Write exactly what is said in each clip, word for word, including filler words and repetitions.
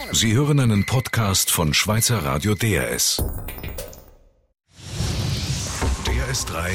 Sie hören einen Podcast von Schweizer Radio D R S. D R S drei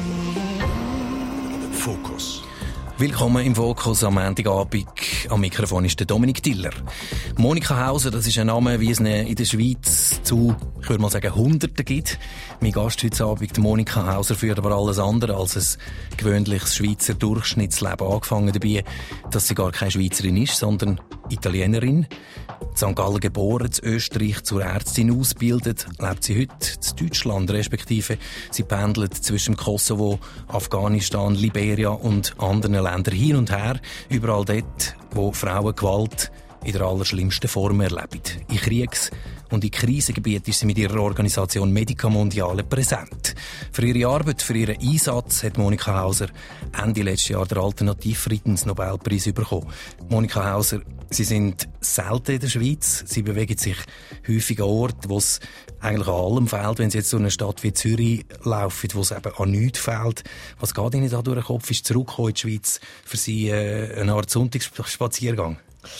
Fokus. Willkommen im Fokus am Montagabend. Am Mikrofon ist der Dominik Tiller. Monika Hauser, das ist ein Name, wie es in der Schweiz zu, ich würde mal sagen, Hunderten gibt. Mein Gast heute Abend, Monika Hauser, führt aber alles andere als ein gewöhnliches Schweizer Durchschnittsleben. Angefangen dabei, dass sie gar keine Schweizerin ist, sondern Italienerin. In Sankt Gallen geboren, in Österreich zur Ärztin ausgebildet, lebt sie heute in Deutschland, respektive sie pendelt zwischen Kosovo, Afghanistan, Liberia und anderen Ländern hin und her, überall dort, wo Frauengewalt in der allerschlimmsten Form erleben. In Kriegs- und in Krisengebieten ist sie mit ihrer Organisation Medica Mondiale präsent. Für ihre Arbeit, für ihren Einsatz hat Monika Hauser Ende letzten Jahr den Alternativfriedensnobelpreis bekommen. Monika Hauser, Sie sind selten in der Schweiz. Sie bewegen sich häufig an Orten, wo es eigentlich an allem fehlt. Wenn Sie jetzt so eine Stadt wie Zürich laufen, wo es eben an nichts fehlt. Was geht Ihnen da durch den Kopf? Ist zurückgekommen in die Schweiz für Sie äh, eine Art Sonntagsspaziergang?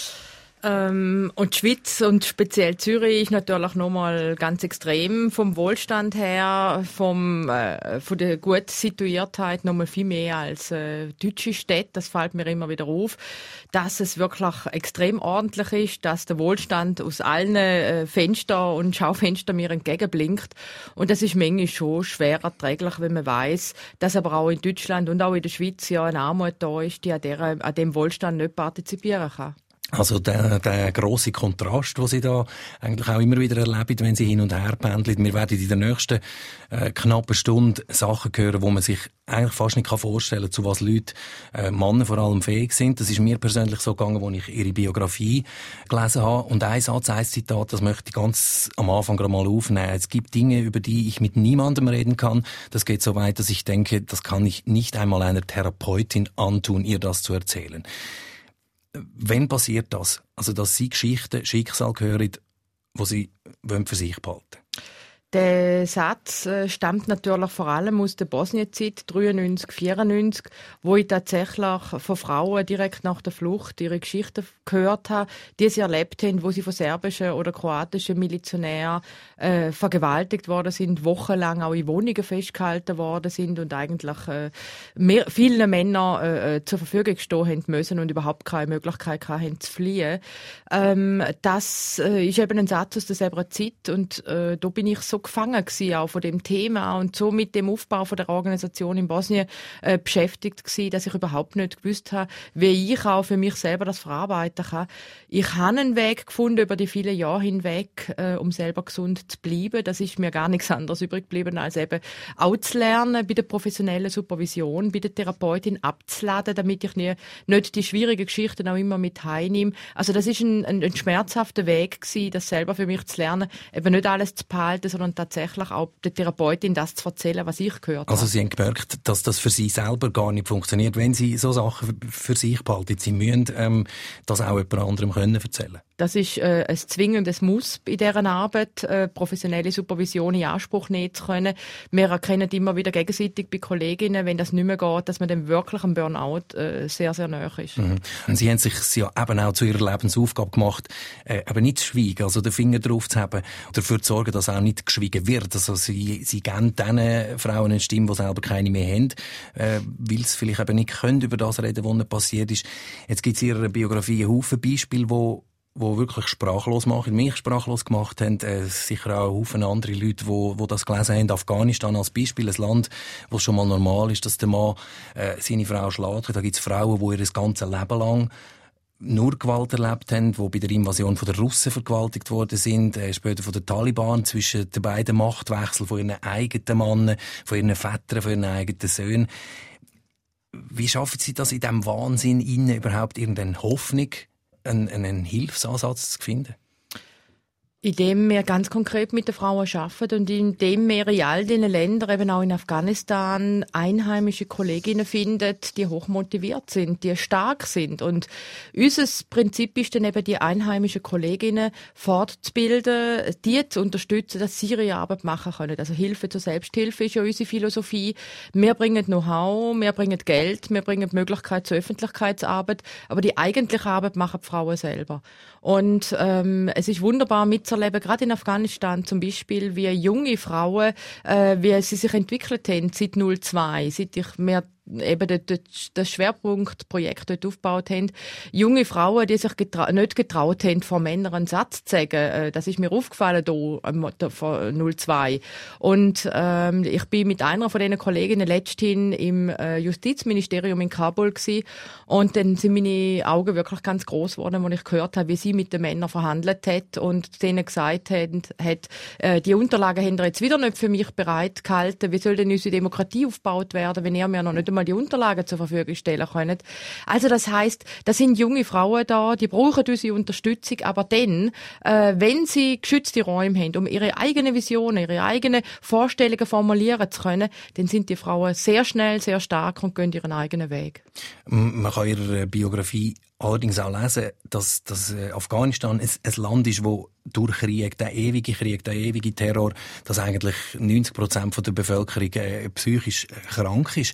Ähm, und die Schweiz und speziell Zürich ist natürlich nochmal ganz extrem vom Wohlstand her, vom, äh, von der guten Situiertheit nochmal viel mehr als äh, deutsche Städte. Das fällt mir immer wieder auf, dass es wirklich extrem ordentlich ist, dass der Wohlstand aus allen äh, Fenstern und Schaufenstern mir entgegenblinkt. Und das ist manchmal schon schwer erträglich, wenn man weiss, dass aber auch in Deutschland und auch in der Schweiz ja eine Armut da ist, die an, der, an dem Wohlstand nicht partizipieren kann. Also der, der grosse Kontrast, den Sie da eigentlich auch immer wieder erleben, wenn Sie hin und her pendeln. Wir werden in der nächsten äh, knappen Stunde Sachen hören, wo man sich eigentlich fast nicht vorstellen kann, zu was Leute, äh, Männer vor allem, fähig sind. Das ist mir persönlich so gegangen, als ich Ihre Biografie gelesen habe. Und ein Satz, ein Zitat, das möchte ich ganz am Anfang gerade mal aufnehmen. Es gibt Dinge, über die ich mit niemandem reden kann. Das geht so weit, dass ich denke, das kann ich nicht einmal einer Therapeutin antun, ihr das zu erzählen. Wann passiert das? Also, dass Sie Geschichten, Schicksal hören, die Sie für sich behalten wollen? Der Satz äh, stammt natürlich vor allem aus der Bosnienzeit dreiundneunzig, vierundneunzig, wo ich tatsächlich von Frauen direkt nach der Flucht ihre Geschichten gehört habe, die sie erlebt haben, wo sie von serbischen oder kroatischen Milizionären äh, vergewaltigt worden sind, wochenlang auch in Wohnungen festgehalten worden sind und eigentlich äh, mehr, vielen Männern äh, zur Verfügung stehen haben müssen und überhaupt keine Möglichkeit hatten zu fliehen. Ähm, das äh, ist eben ein Satz aus derselben Zeit und äh, da bin ich so gefangen gewesen, auch von dem Thema und so mit dem Aufbau von der Organisation in Bosnien äh, beschäftigt gewesen, dass ich überhaupt nicht gewusst habe, wie ich auch für mich selber das verarbeiten kann. Ich habe einen Weg gefunden über die vielen Jahre hinweg, äh, um selber gesund zu bleiben. Das ist mir gar nichts anderes übrig geblieben, als eben auch zu lernen, bei der professionellen Supervision, bei der Therapeutin abzuladen, damit ich nie, nicht die schwierigen Geschichten auch immer mit heimnehme. Also das ist ein, ein, ein schmerzhafter Weg gewesen, das selber für mich zu lernen, eben nicht alles zu behalten, sondern tatsächlich auch der Therapeutin das zu erzählen, was ich gehört habe. Also Sie haben gemerkt, dass das für Sie selber gar nicht funktioniert, wenn Sie so Sachen für sich behalten. Sie müssen ähm, das auch jemand anderem können erzählen. Das ist äh, ein zwingendes Muss in dieser Arbeit, äh, professionelle Supervision in Anspruch nehmen zu können. Wir erkennen immer wieder gegenseitig bei Kolleginnen, wenn das nicht mehr geht, dass man dem wirklich am Burnout äh, sehr, sehr nahe ist. Mhm. Und Sie haben sich ja eben auch zu Ihrer Lebensaufgabe gemacht, äh, eben nicht zu schweigen, also den Finger drauf zu haben, dafür zu sorgen, dass auch nicht geschwiegen wird. Also Sie, Sie geben diesen Frauen eine Stimme, die selber keine mehr haben, äh, weil sie vielleicht eben nicht können über das reden, was ihnen passiert ist. Jetzt gibt es in Ihrer Biografie einen Haufen Beispiele, wo wo wirklich sprachlos machen, mich sprachlos gemacht haben, äh, sicher auch Haufen andere Leute, wo, wo das gelesen haben. Afghanistan als Beispiel, ein Land, wo es schon mal normal ist, dass der Mann äh, seine Frau schlägt. Da gibt es Frauen, die ihr ganzes Leben lang nur Gewalt erlebt haben, die bei der Invasion von der Russen vergewaltigt worden sind, äh, später von den Taliban, zwischen den beiden Machtwechseln von ihren eigenen Männern, von ihren Vätern, von ihren eigenen Söhnen. Wie schaffen Sie das in diesem Wahnsinn, ihnen überhaupt irgendeine Hoffnung, einen, einen Hilfsansatz zu finden? Indem wir ganz konkret mit den Frauen arbeiten und indem wir in all diesen Ländern, eben auch in Afghanistan, einheimische Kolleginnen finden, die hochmotiviert sind, die stark sind. Und unser Prinzip ist dann eben, die einheimischen Kolleginnen fortzubilden, die zu unterstützen, dass sie ihre Arbeit machen können. Also Hilfe zur Selbsthilfe ist ja unsere Philosophie. Wir bringen Know-how, wir bringen Geld, wir bringen die Möglichkeit zur Öffentlichkeitsarbeit, aber die eigentliche Arbeit machen die Frauen selber. Und ähm, es ist wunderbar mitzuerleben, gerade in Afghanistan zum Beispiel, wie junge Frauen, äh, wie sie sich entwickelt haben seit null zwei, seit ich mehr eben das Schwerpunktprojekt dort aufgebaut haben. Junge Frauen, die sich getra- nicht getraut haben, vor Männern einen Satz zu sagen. Das ist mir aufgefallen hier von null zwei. Und ähm, ich bin mit einer von diesen Kolleginnen letzthin im äh, Justizministerium in Kabul gewesen. Und dann sind meine Augen wirklich ganz groß geworden, als ich gehört habe, wie sie mit den Männern verhandelt hat und denen gesagt hat, hat äh, die Unterlagen haben ihr jetzt wieder nicht für mich bereit gehalten. Wie soll denn unsere Demokratie aufgebaut werden, wenn ihr mir noch nicht mal die Unterlagen zur Verfügung stellen können. Also das heisst, da sind junge Frauen da, die brauchen unsere Unterstützung, aber dann, äh, wenn sie geschützte Räume haben, um ihre eigenen Visionen, ihre eigenen Vorstellungen formulieren zu können, dann sind die Frauen sehr schnell, sehr stark und gehen ihren eigenen Weg. Man kann ihre Biografie allerdings auch lesen, dass, dass Afghanistan ein, ein Land ist, wo durch Krieg, der ewige Krieg, der ewige Terror, dass eigentlich neunzig Prozent der Bevölkerung äh, psychisch krank ist.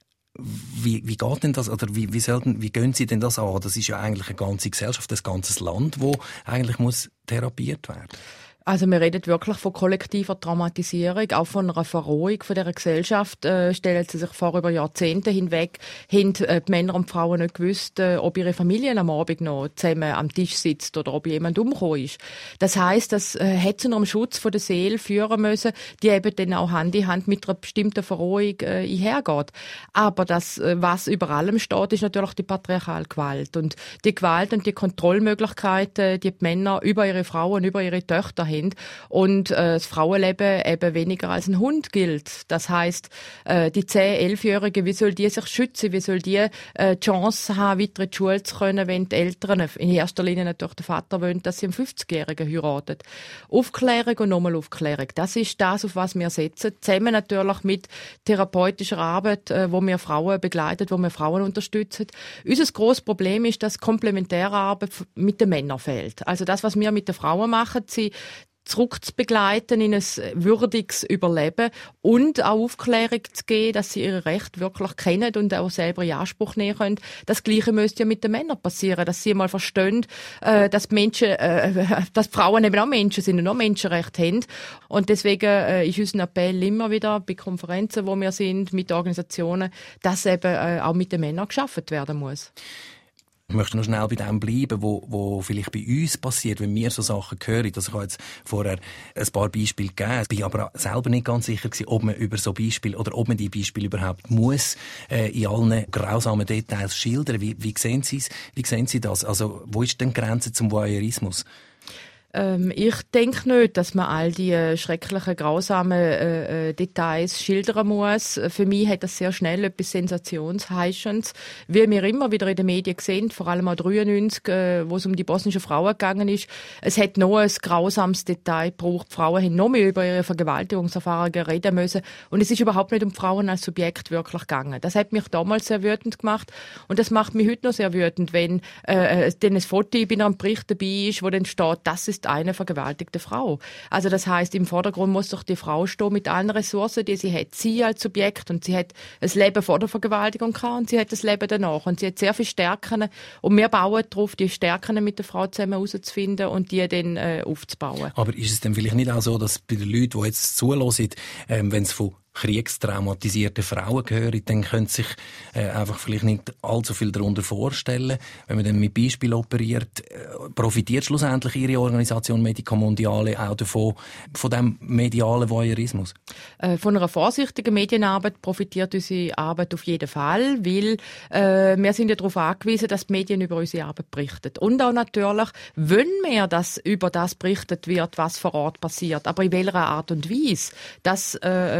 Wie, wie geht denn das, oder wie, wie, sollten, wie gehen Sie denn das an? Das ist ja eigentlich eine ganze Gesellschaft, ein ganzes Land, wo eigentlich muss therapiert werden. Also wir reden wirklich von kollektiver Traumatisierung, auch von einer Verrohung von dieser Gesellschaft. Äh, stellen Sie sich vor, über Jahrzehnte hinweg haben äh, die Männer und die Frauen nicht gewusst, äh, ob ihre Familien am Abend noch zusammen am Tisch sitzt oder ob jemand umgekommen ist. Das heisst, das äh, hat zu einem Schutz von der Seele führen müssen, die eben dann auch Hand in Hand mit einer bestimmten Verrohung äh, einhergeht. Aber das, äh, was über allem steht, ist natürlich die patriarchale Gewalt. Und die Gewalt und die Kontrollmöglichkeiten, die die Männer über ihre Frauen, über ihre Töchter haben, und äh, das Frauenleben eben weniger als ein Hund gilt. Das heisst, äh, die zehn-, elfjährige, wie soll die sich schützen? Wie soll die äh, die Chance haben, weiter in die Schule zu können, wenn die Eltern, in erster Linie natürlich der Vater, wollen, dass sie einen fünfzigjährigen heiraten? Aufklärung und nochmal Aufklärung. Das ist das, auf was wir setzen. Zusammen natürlich mit therapeutischer Arbeit, äh, wo wir Frauen begleiten, wo wir Frauen unterstützen. Unser grosses Problem ist, dass komplementäre Arbeit mit den Männern fehlt. Also das, was wir mit den Frauen machen, sie zurückzubegleiten in ein würdiges Überleben und auch Aufklärung zu geben, dass sie ihre Rechte wirklich kennen und auch selber in Anspruch nehmen können. Das Gleiche müsste ja mit den Männern passieren, dass sie mal verstehen, äh, dass Menschen, äh, dass Frauen eben auch Menschen sind und auch Menschenrechte haben. Und deswegen äh, ist unser Appell immer wieder bei Konferenzen, wo wir sind, mit Organisationen, dass eben äh, auch mit den Männern geschaffen werden muss. Ich möchte noch schnell bei dem bleiben, wo, wo vielleicht bei uns passiert, wenn wir so Sachen hören. Also ich habe jetzt vorher ein paar Beispiele gegeben. Ich bin aber selber nicht ganz sicher gewesen, ob man über so Beispiele oder ob man die Beispiele überhaupt muss äh, in allen grausamen Details schildern. Wie, wie sehen Sie es? Wie sehen Sie das? Also wo ist denn die Grenze zum Voyeurismus? Ähm, ich denke nicht, dass man all die äh, schrecklichen, grausamen äh, äh, Details schildern muss. Für mich hat das sehr schnell etwas Sensationsheischendes. Wie wir immer wieder in den Medien sehen, vor allem auch dreiundneunzig, äh, wo es um die bosnischen Frauen gegangen ist, es hat noch ein grausames Detail gebraucht. Die Frauen haben noch mehr über ihre Vergewaltigungserfahrungen reden müssen. Und es ist überhaupt nicht um Frauen als Subjekt wirklich gegangen. Das hat mich damals sehr wütend gemacht. Und das macht mich heute noch sehr wütend, wenn äh, dann ein Foto bei einem Bericht dabei ist, wo dann steht, das ist eine vergewaltigte Frau. Also das heisst, im Vordergrund muss doch die Frau stehen mit allen Ressourcen, die sie hat. Sie als Subjekt, und sie hat ein Leben vor der Vergewaltigung gehabt und sie hat das Leben danach. Und sie hat sehr viele Stärken und wir bauen darauf, die Stärken mit der Frau zusammen herauszufinden und die dann äh, aufzubauen. Aber ist es denn vielleicht nicht auch so, dass bei den Leuten, die jetzt zuhören, ähm, wenn es von kriegstraumatisierten Frauen gehören, dann können sich äh, einfach vielleicht nicht allzu viel darunter vorstellen. Wenn man dann mit Beispiel operiert, äh, profitiert schlussendlich Ihre Organisation Medica Mondiale auch davon, von dem medialen Voyeurismus? Äh, von einer vorsichtigen Medienarbeit profitiert unsere Arbeit auf jeden Fall, weil äh, wir sind ja darauf angewiesen, dass die Medien über unsere Arbeit berichten. Und auch natürlich, wenn wir dass über das berichtet wird, was vor Ort passiert, aber in welcher Art und Weise, das äh, ist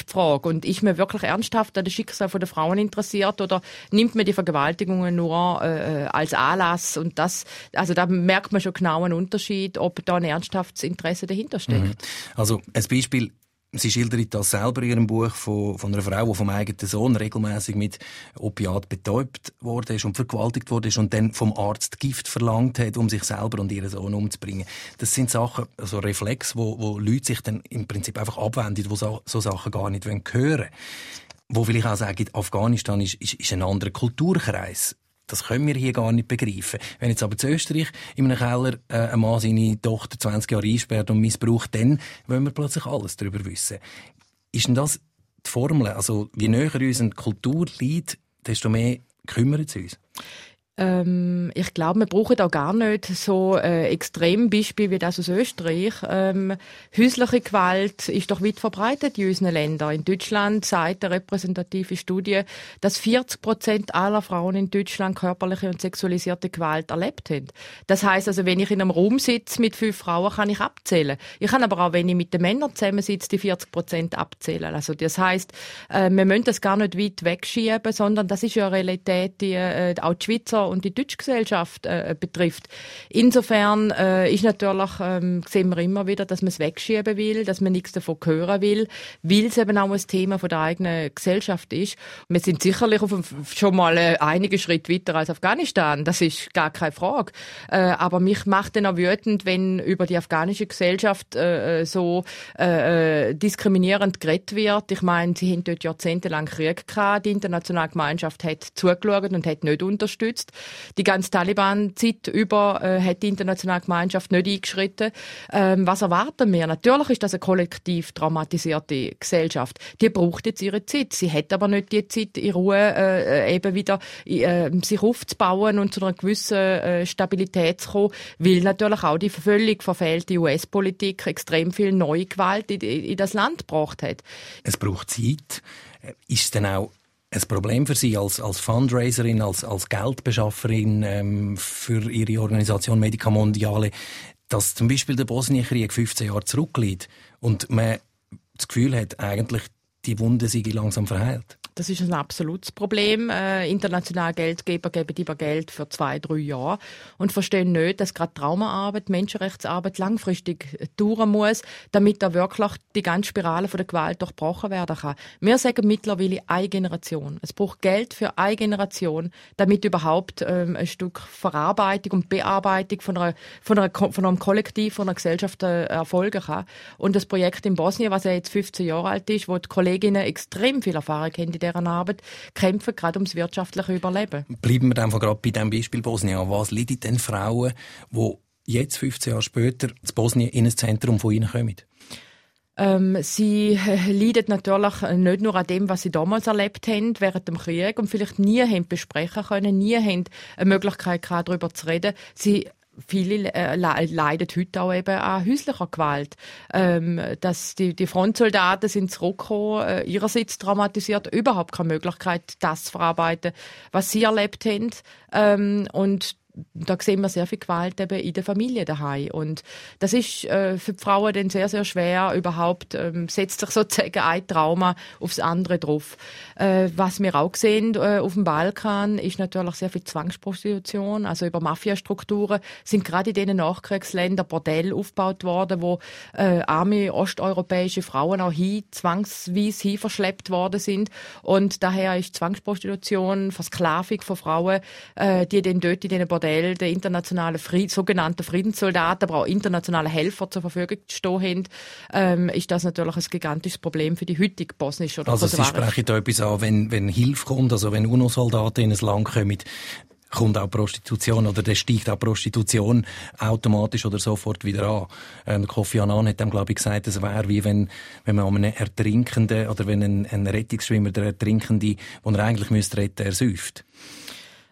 die Frage. Und ist man wirklich ernsthaft an das Schicksal der Frauen interessiert oder nimmt man die Vergewaltigungen nur äh, als Anlass? Und das, also da merkt man schon genau einen Unterschied, ob da ein ernsthaftes Interesse dahinter steckt. Mhm. Also ein Beispiel. Sie schildert das selber in ihrem Buch von, von einer Frau, die vom eigenen Sohn regelmäßig mit Opiat betäubt worden ist und vergewaltigt worden ist und dann vom Arzt Gift verlangt hat, um sich selber und ihren Sohn umzubringen. Das sind Sachen, also Reflexe, wo, wo Leute sich dann im Prinzip einfach abwenden, die so, so Sachen gar nicht hören wollen. Wo will ich auch sagen, Afghanistan ist, ist, ist ein anderer Kulturkreis. Das können wir hier gar nicht begreifen. Wenn jetzt aber in Österreich in einem Keller äh, ein Mann seine Tochter zwanzig Jahre einsperrt und missbraucht, dann wollen wir plötzlich alles darüber wissen. Ist denn das die Formel? Also, je näher uns eine Kultur liegt, desto mehr kümmert es uns. Ähm, ich glaube, wir brauchen auch gar nicht so äh, extrem Beispiel wie das aus Österreich. Ähm, häusliche Gewalt ist doch weit verbreitet in unseren Ländern. In Deutschland sagt eine repräsentative Studie, dass vierzig Prozent aller Frauen in Deutschland körperliche und sexualisierte Gewalt erlebt haben. Das heisst also, wenn ich in einem Raum sitze mit fünf Frauen, kann ich abzählen. Ich kann aber auch, wenn ich mit den Männern zusammensitze, die vierzig Prozent abzählen. Also das heisst, äh, wir müssen das gar nicht weit wegschieben, sondern das ist ja eine Realität, die äh, auch die Schweizer und die deutsche Gesellschaft äh, betrifft. Insofern äh, ist natürlich, ähm, sehen wir immer wieder, dass man es wegschieben will, dass man nichts davon hören will, weil es eben auch ein Thema von der eigenen Gesellschaft ist. Wir sind sicherlich auf, schon mal äh, einige Schritte weiter als Afghanistan, das ist gar keine Frage. Äh, aber mich macht dann auch wütend, wenn über die afghanische Gesellschaft äh, so äh, diskriminierend geredet wird. Ich meine, sie haben dort jahrzehntelang Krieg gehabt, die internationale Gemeinschaft hat zugeschaut und hat nicht unterstützt. Die ganze Taliban-Zeit über äh, hat die internationale Gemeinschaft nicht eingeschritten. Ähm, was erwarten wir? Natürlich ist das eine kollektiv traumatisierte Gesellschaft. Die braucht jetzt ihre Zeit. Sie hat aber nicht die Zeit, in Ruhe äh, eben wieder äh, sich aufzubauen und zu einer gewissen äh, Stabilität zu kommen, weil natürlich auch die völlig verfehlte U S-Politik extrem viel neue Gewalt in, in das Land gebracht hat. Es braucht Zeit. Ist es denn auch ein Problem für Sie als, als Fundraiserin, als, als Geldbeschafferin ähm, für Ihre Organisation Medica Mondiale, dass zum Beispiel der Bosnienkrieg fünfzehn Jahre zurückliegt und man das Gefühl hat, eigentlich die Wunde sei langsam verheilt? Das ist ein absolutes Problem. Äh, internationale Geldgeber geben lieber Geld für zwei, drei Jahre und verstehen nicht, dass gerade Traumaarbeit, Menschenrechtsarbeit langfristig dauern muss, damit da wirklich die ganze Spirale von der Gewalt durchbrochen werden kann. Wir sagen mittlerweile eine Generation. Es braucht Geld für eine Generation, damit überhaupt ähm, ein Stück Verarbeitung und Bearbeitung von, einer, von, einer, von einem Kollektiv, von einer Gesellschaft äh, erfolgen kann. Und das Projekt in Bosnien, was ja jetzt fünfzehn Jahre alt ist, wo die Kolleginnen extrem viel Erfahrung haben in deren Arbeit, kämpfen gerade ums wirtschaftliche Überleben. Bleiben wir einfach gerade bei diesem Beispiel Bosnien. Was leiden denn Frauen, die jetzt fünfzehn Jahre später in Bosnien in ein Zentrum von ihnen kommen? Ähm, sie äh, leiden natürlich nicht nur an dem, was sie damals erlebt haben während dem Krieg und vielleicht nie haben besprechen können, nie haben eine Möglichkeit gehabt, darüber zu reden. Sie Viele äh, leiden heute auch eben an häuslicher Gewalt. Ähm, dass die, die Frontsoldaten sind zurückgekommen, äh, ihrerseits traumatisiert, überhaupt keine Möglichkeit, das zu verarbeiten, was sie erlebt haben. Ähm, und da sehen wir sehr viel Gewalt eben in der Familie daheim. Und das ist äh, für die Frauen dann sehr, sehr schwer. Überhaupt ähm, setzt sich sozusagen ein Trauma aufs andere drauf. Äh, was wir auch sehen äh, auf dem Balkan, ist natürlich sehr viel Zwangsprostitution. Also über Mafiastrukturen sind gerade in diesen Nachkriegsländern Bordelle aufgebaut worden, wo äh, arme osteuropäische Frauen auch hin, zwangsweise hin verschleppt worden sind. Und daher ist Zwangsprostitution, Versklavung von Frauen, äh, die dann dort in diesen Bordellen der internationale Fried, sogenannte Friedenssoldaten, aber auch internationale Helfer zur Verfügung stehen haben, ähm, ist das natürlich ein gigantisches Problem für die heutige bosnische oder Also Sie sprechen da etwas an, wenn, wenn Hilfe kommt, also wenn UNO-Soldaten in ein Land kommen, kommt auch Prostitution oder dann steigt auch Prostitution automatisch oder sofort wieder an. Ähm, Kofi Annan hat dann, glaube ich, gesagt, es wäre wie wenn, wenn man einen Ertrinkenden oder wenn ein, ein Rettungsschwimmer der Ertrinkende, den er eigentlich müsste retten, ersäuft.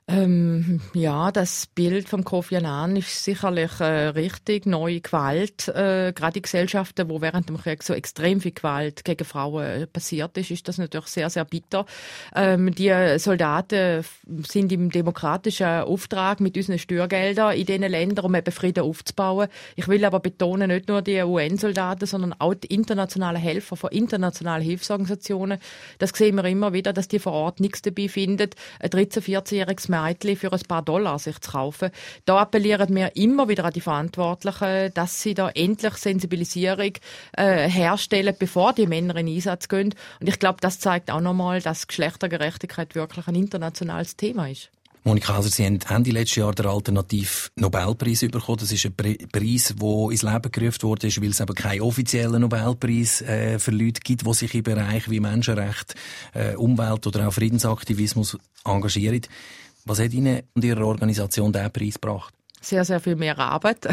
Ähm, ja, das Bild von Kofi Annan ist sicherlich äh, richtig. Neue Gewalt, äh, gerade in Gesellschaften, wo während dem Krieg so extrem viel Gewalt gegen Frauen äh, passiert ist, ist das natürlich sehr, sehr bitter. Ähm, die Soldaten sind im demokratischen Auftrag mit unseren Steuergeldern in diesen Ländern, um eben Frieden aufzubauen. Ich will aber betonen, nicht nur die U N-Soldaten, sondern auch die internationalen Helfer von internationalen Hilfsorganisationen. Das sehen wir immer wieder, dass die vor Ort nichts dabei finden, ein dreizehn-, vierzehnjähriges Mädchen für ein paar Dollar sich zu kaufen. Da appellieren wir immer wieder an die Verantwortlichen, dass sie da endlich Sensibilisierung äh, herstellen, bevor die Männer in den Einsatz gehen. Und ich glaube, das zeigt auch nochmal, dass Geschlechtergerechtigkeit wirklich ein internationales Thema ist. Monika Hauser, Sie haben Ende letzten Jahr den Alternativ-Nobelpreis bekommen. Das ist ein Preis, der ins Leben gerufen wurde, weil es eben keinen offiziellen Nobelpreis äh, für Leute gibt, die sich in Bereichen wie Menschenrechte, äh, Umwelt oder auch Friedensaktivismus engagieren. Was hat Ihnen und Ihrer Organisation diesen Preis gebracht? Sehr, sehr viel mehr Arbeit.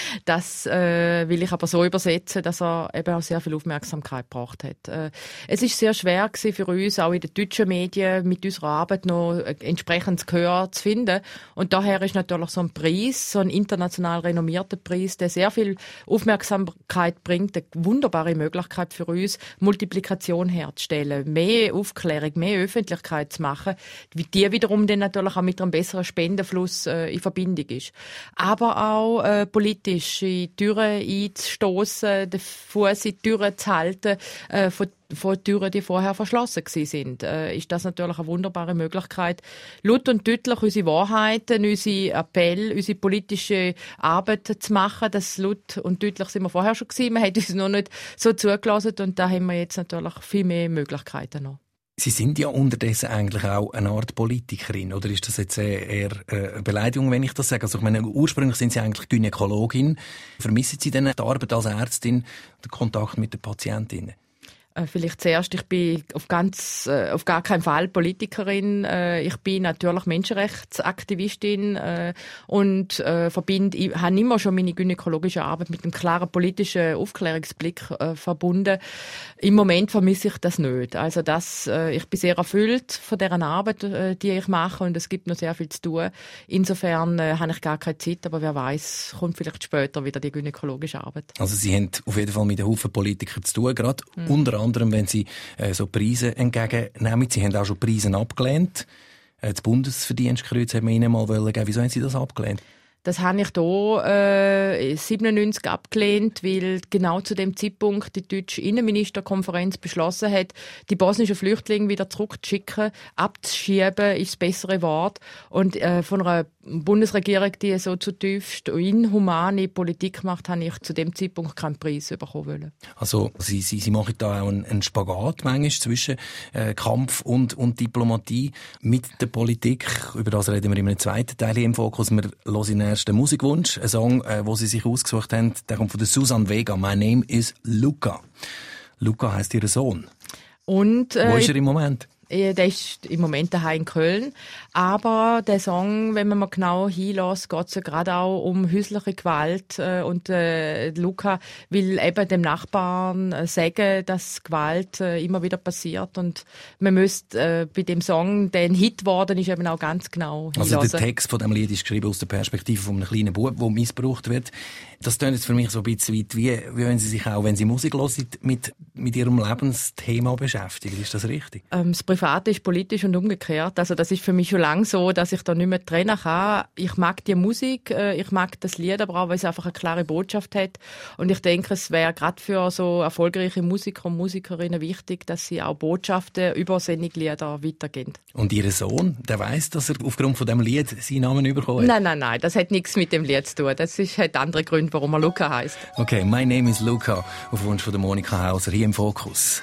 Das äh, will ich aber so übersetzen, dass er eben auch sehr viel Aufmerksamkeit gebracht hat. Äh, es ist sehr schwer gewesen für uns, auch in den deutschen Medien, mit unserer Arbeit noch entsprechendes Gehör zu finden. Und daher ist natürlich so ein Preis, so ein international renommierter Preis, der sehr viel Aufmerksamkeit bringt, eine wunderbare Möglichkeit für uns, Multiplikation herzustellen, mehr Aufklärung, mehr Öffentlichkeit zu machen, die wiederum dann natürlich auch mit einem besseren Spendenfluss äh, in Verbindung ist. Aber auch äh, politisch in Türen einzustossen, den Fuß in die Türen zu halten, äh, von, von Türen, die vorher verschlossen gewesen sind, äh, ist das natürlich eine wunderbare Möglichkeit, laut und deutlich unsere Wahrheiten, unsere Appelle, unsere politische Arbeit zu machen. Das laut und deutlich sind wir vorher schon gewesen. Man hat uns noch nicht so zugelassen und da haben wir jetzt natürlich viel mehr Möglichkeiten noch. Sie sind ja unterdessen eigentlich auch eine Art Politikerin, oder ist das jetzt eher eine Beleidigung, wenn ich das sage? Also ich meine, ursprünglich sind Sie eigentlich Gynäkologin. Vermissen Sie denn die Arbeit als Ärztin, den Kontakt mit den Patientinnen? Vielleicht zuerst, ich bin auf, ganz, äh, auf gar keinen Fall Politikerin. Äh, ich bin natürlich Menschenrechtsaktivistin äh, und äh, verbinde, ich habe immer schon meine gynäkologische Arbeit mit einem klaren politischen Aufklärungsblick äh, verbunden. Im Moment vermisse ich das nicht. Also das, äh, ich bin sehr erfüllt von dieser Arbeit, äh, die ich mache, und es gibt noch sehr viel zu tun. Insofern äh, habe ich gar keine Zeit, aber wer weiß, kommt vielleicht später wieder die gynäkologische Arbeit. Also Sie haben auf jeden Fall mit einem Haufen Politikern zu tun, gerade mhm. unter anderem, wenn Sie äh, so Preise entgegennehmen. Sie haben auch schon Preise abgelehnt. Äh, das Bundesverdienstkreuz hat man Ihnen mal geben. Wieso haben Sie das abgelehnt? Das habe ich hier äh, siebenundneunzig abgelehnt, weil genau zu dem Zeitpunkt die deutsche Innenministerkonferenz beschlossen hat, die bosnischen Flüchtlinge wieder zurückzuschicken, abzuschieben ist das bessere Wort. Und äh, von einer Bundesregierung, die so zutiefst inhumane Politik macht, habe ich zu dem Zeitpunkt keinen Preis bekommen wollen. Also Sie, Sie, Sie machen da auch einen, einen Spagat manchmal zwischen äh, Kampf und, und Diplomatie mit der Politik. Über das reden wir in einem zweiten Teil hier im Fokus. Wir hören ersten Musikwunsch, ein Song, äh, den Sie sich ausgesucht haben, der kommt von der Susan Vega. My name is Luca. Luca heisst ihr Sohn. Und, äh, wo ist er im Moment? Der ist im Moment daheim in Köln. Aber der Song, wenn man mal genau hinlässt, geht es ja gerade auch um häusliche Gewalt. Und äh, Luca will eben dem Nachbarn äh, sagen, dass Gewalt äh, immer wieder passiert. Und man müsste äh, bei dem Song, der ein Hit geworden ist, eben auch ganz genau hinlassen. Also der Text von dem Lied ist geschrieben aus der Perspektive von einem kleinen Bub, der missbraucht wird. Das klingt jetzt für mich so ein bisschen weit, wie, wie wenn Sie sich auch, wenn Sie Musik hören, mit, mit Ihrem Lebensthema beschäftigen. Ist das richtig? Ähm, das Private ist politisch und umgekehrt. Also das ist für mich schon lange so, dass ich da nicht mehr trennen kann. Ich mag die Musik, äh, ich mag das Lied, aber auch, weil es einfach eine klare Botschaft hat. Und ich denke, es wäre gerade für so erfolgreiche Musiker und Musikerinnen wichtig, dass sie auch Botschaften über solche Lieder weitergeben. Und Ihr Sohn, der weiss, dass er aufgrund von diesem Lied seinen Namen bekommen hat? Nein, nein, nein, das hat nichts mit dem Lied zu tun. Das ist, hat andere Gründe, warum er Luca heisst. Okay, My name is Luca, auf Wunsch von der Monika Hauser, hier im Fokus.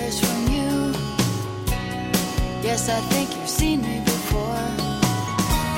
Yes, I think you've seen me before.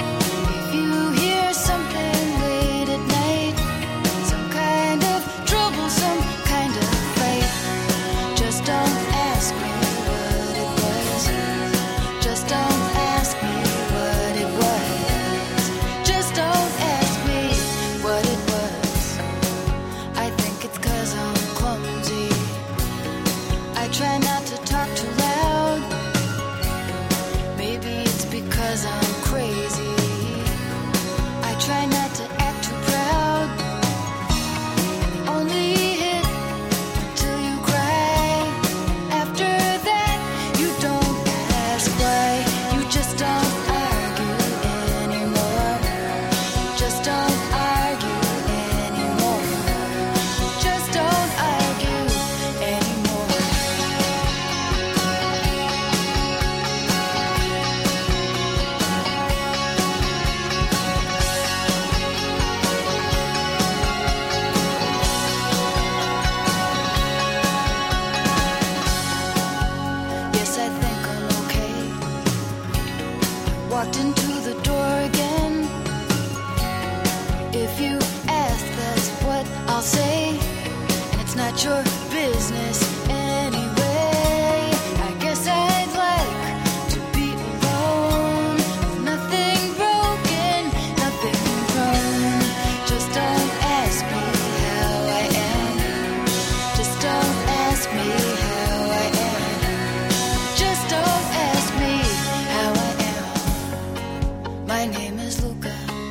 say, and it's not your business anyway. I guess I'd like to be alone, with nothing broken, nothing wrong. Just don't ask me how I am. Just don't ask me how I am. Just don't ask me how I am. My name is Luca.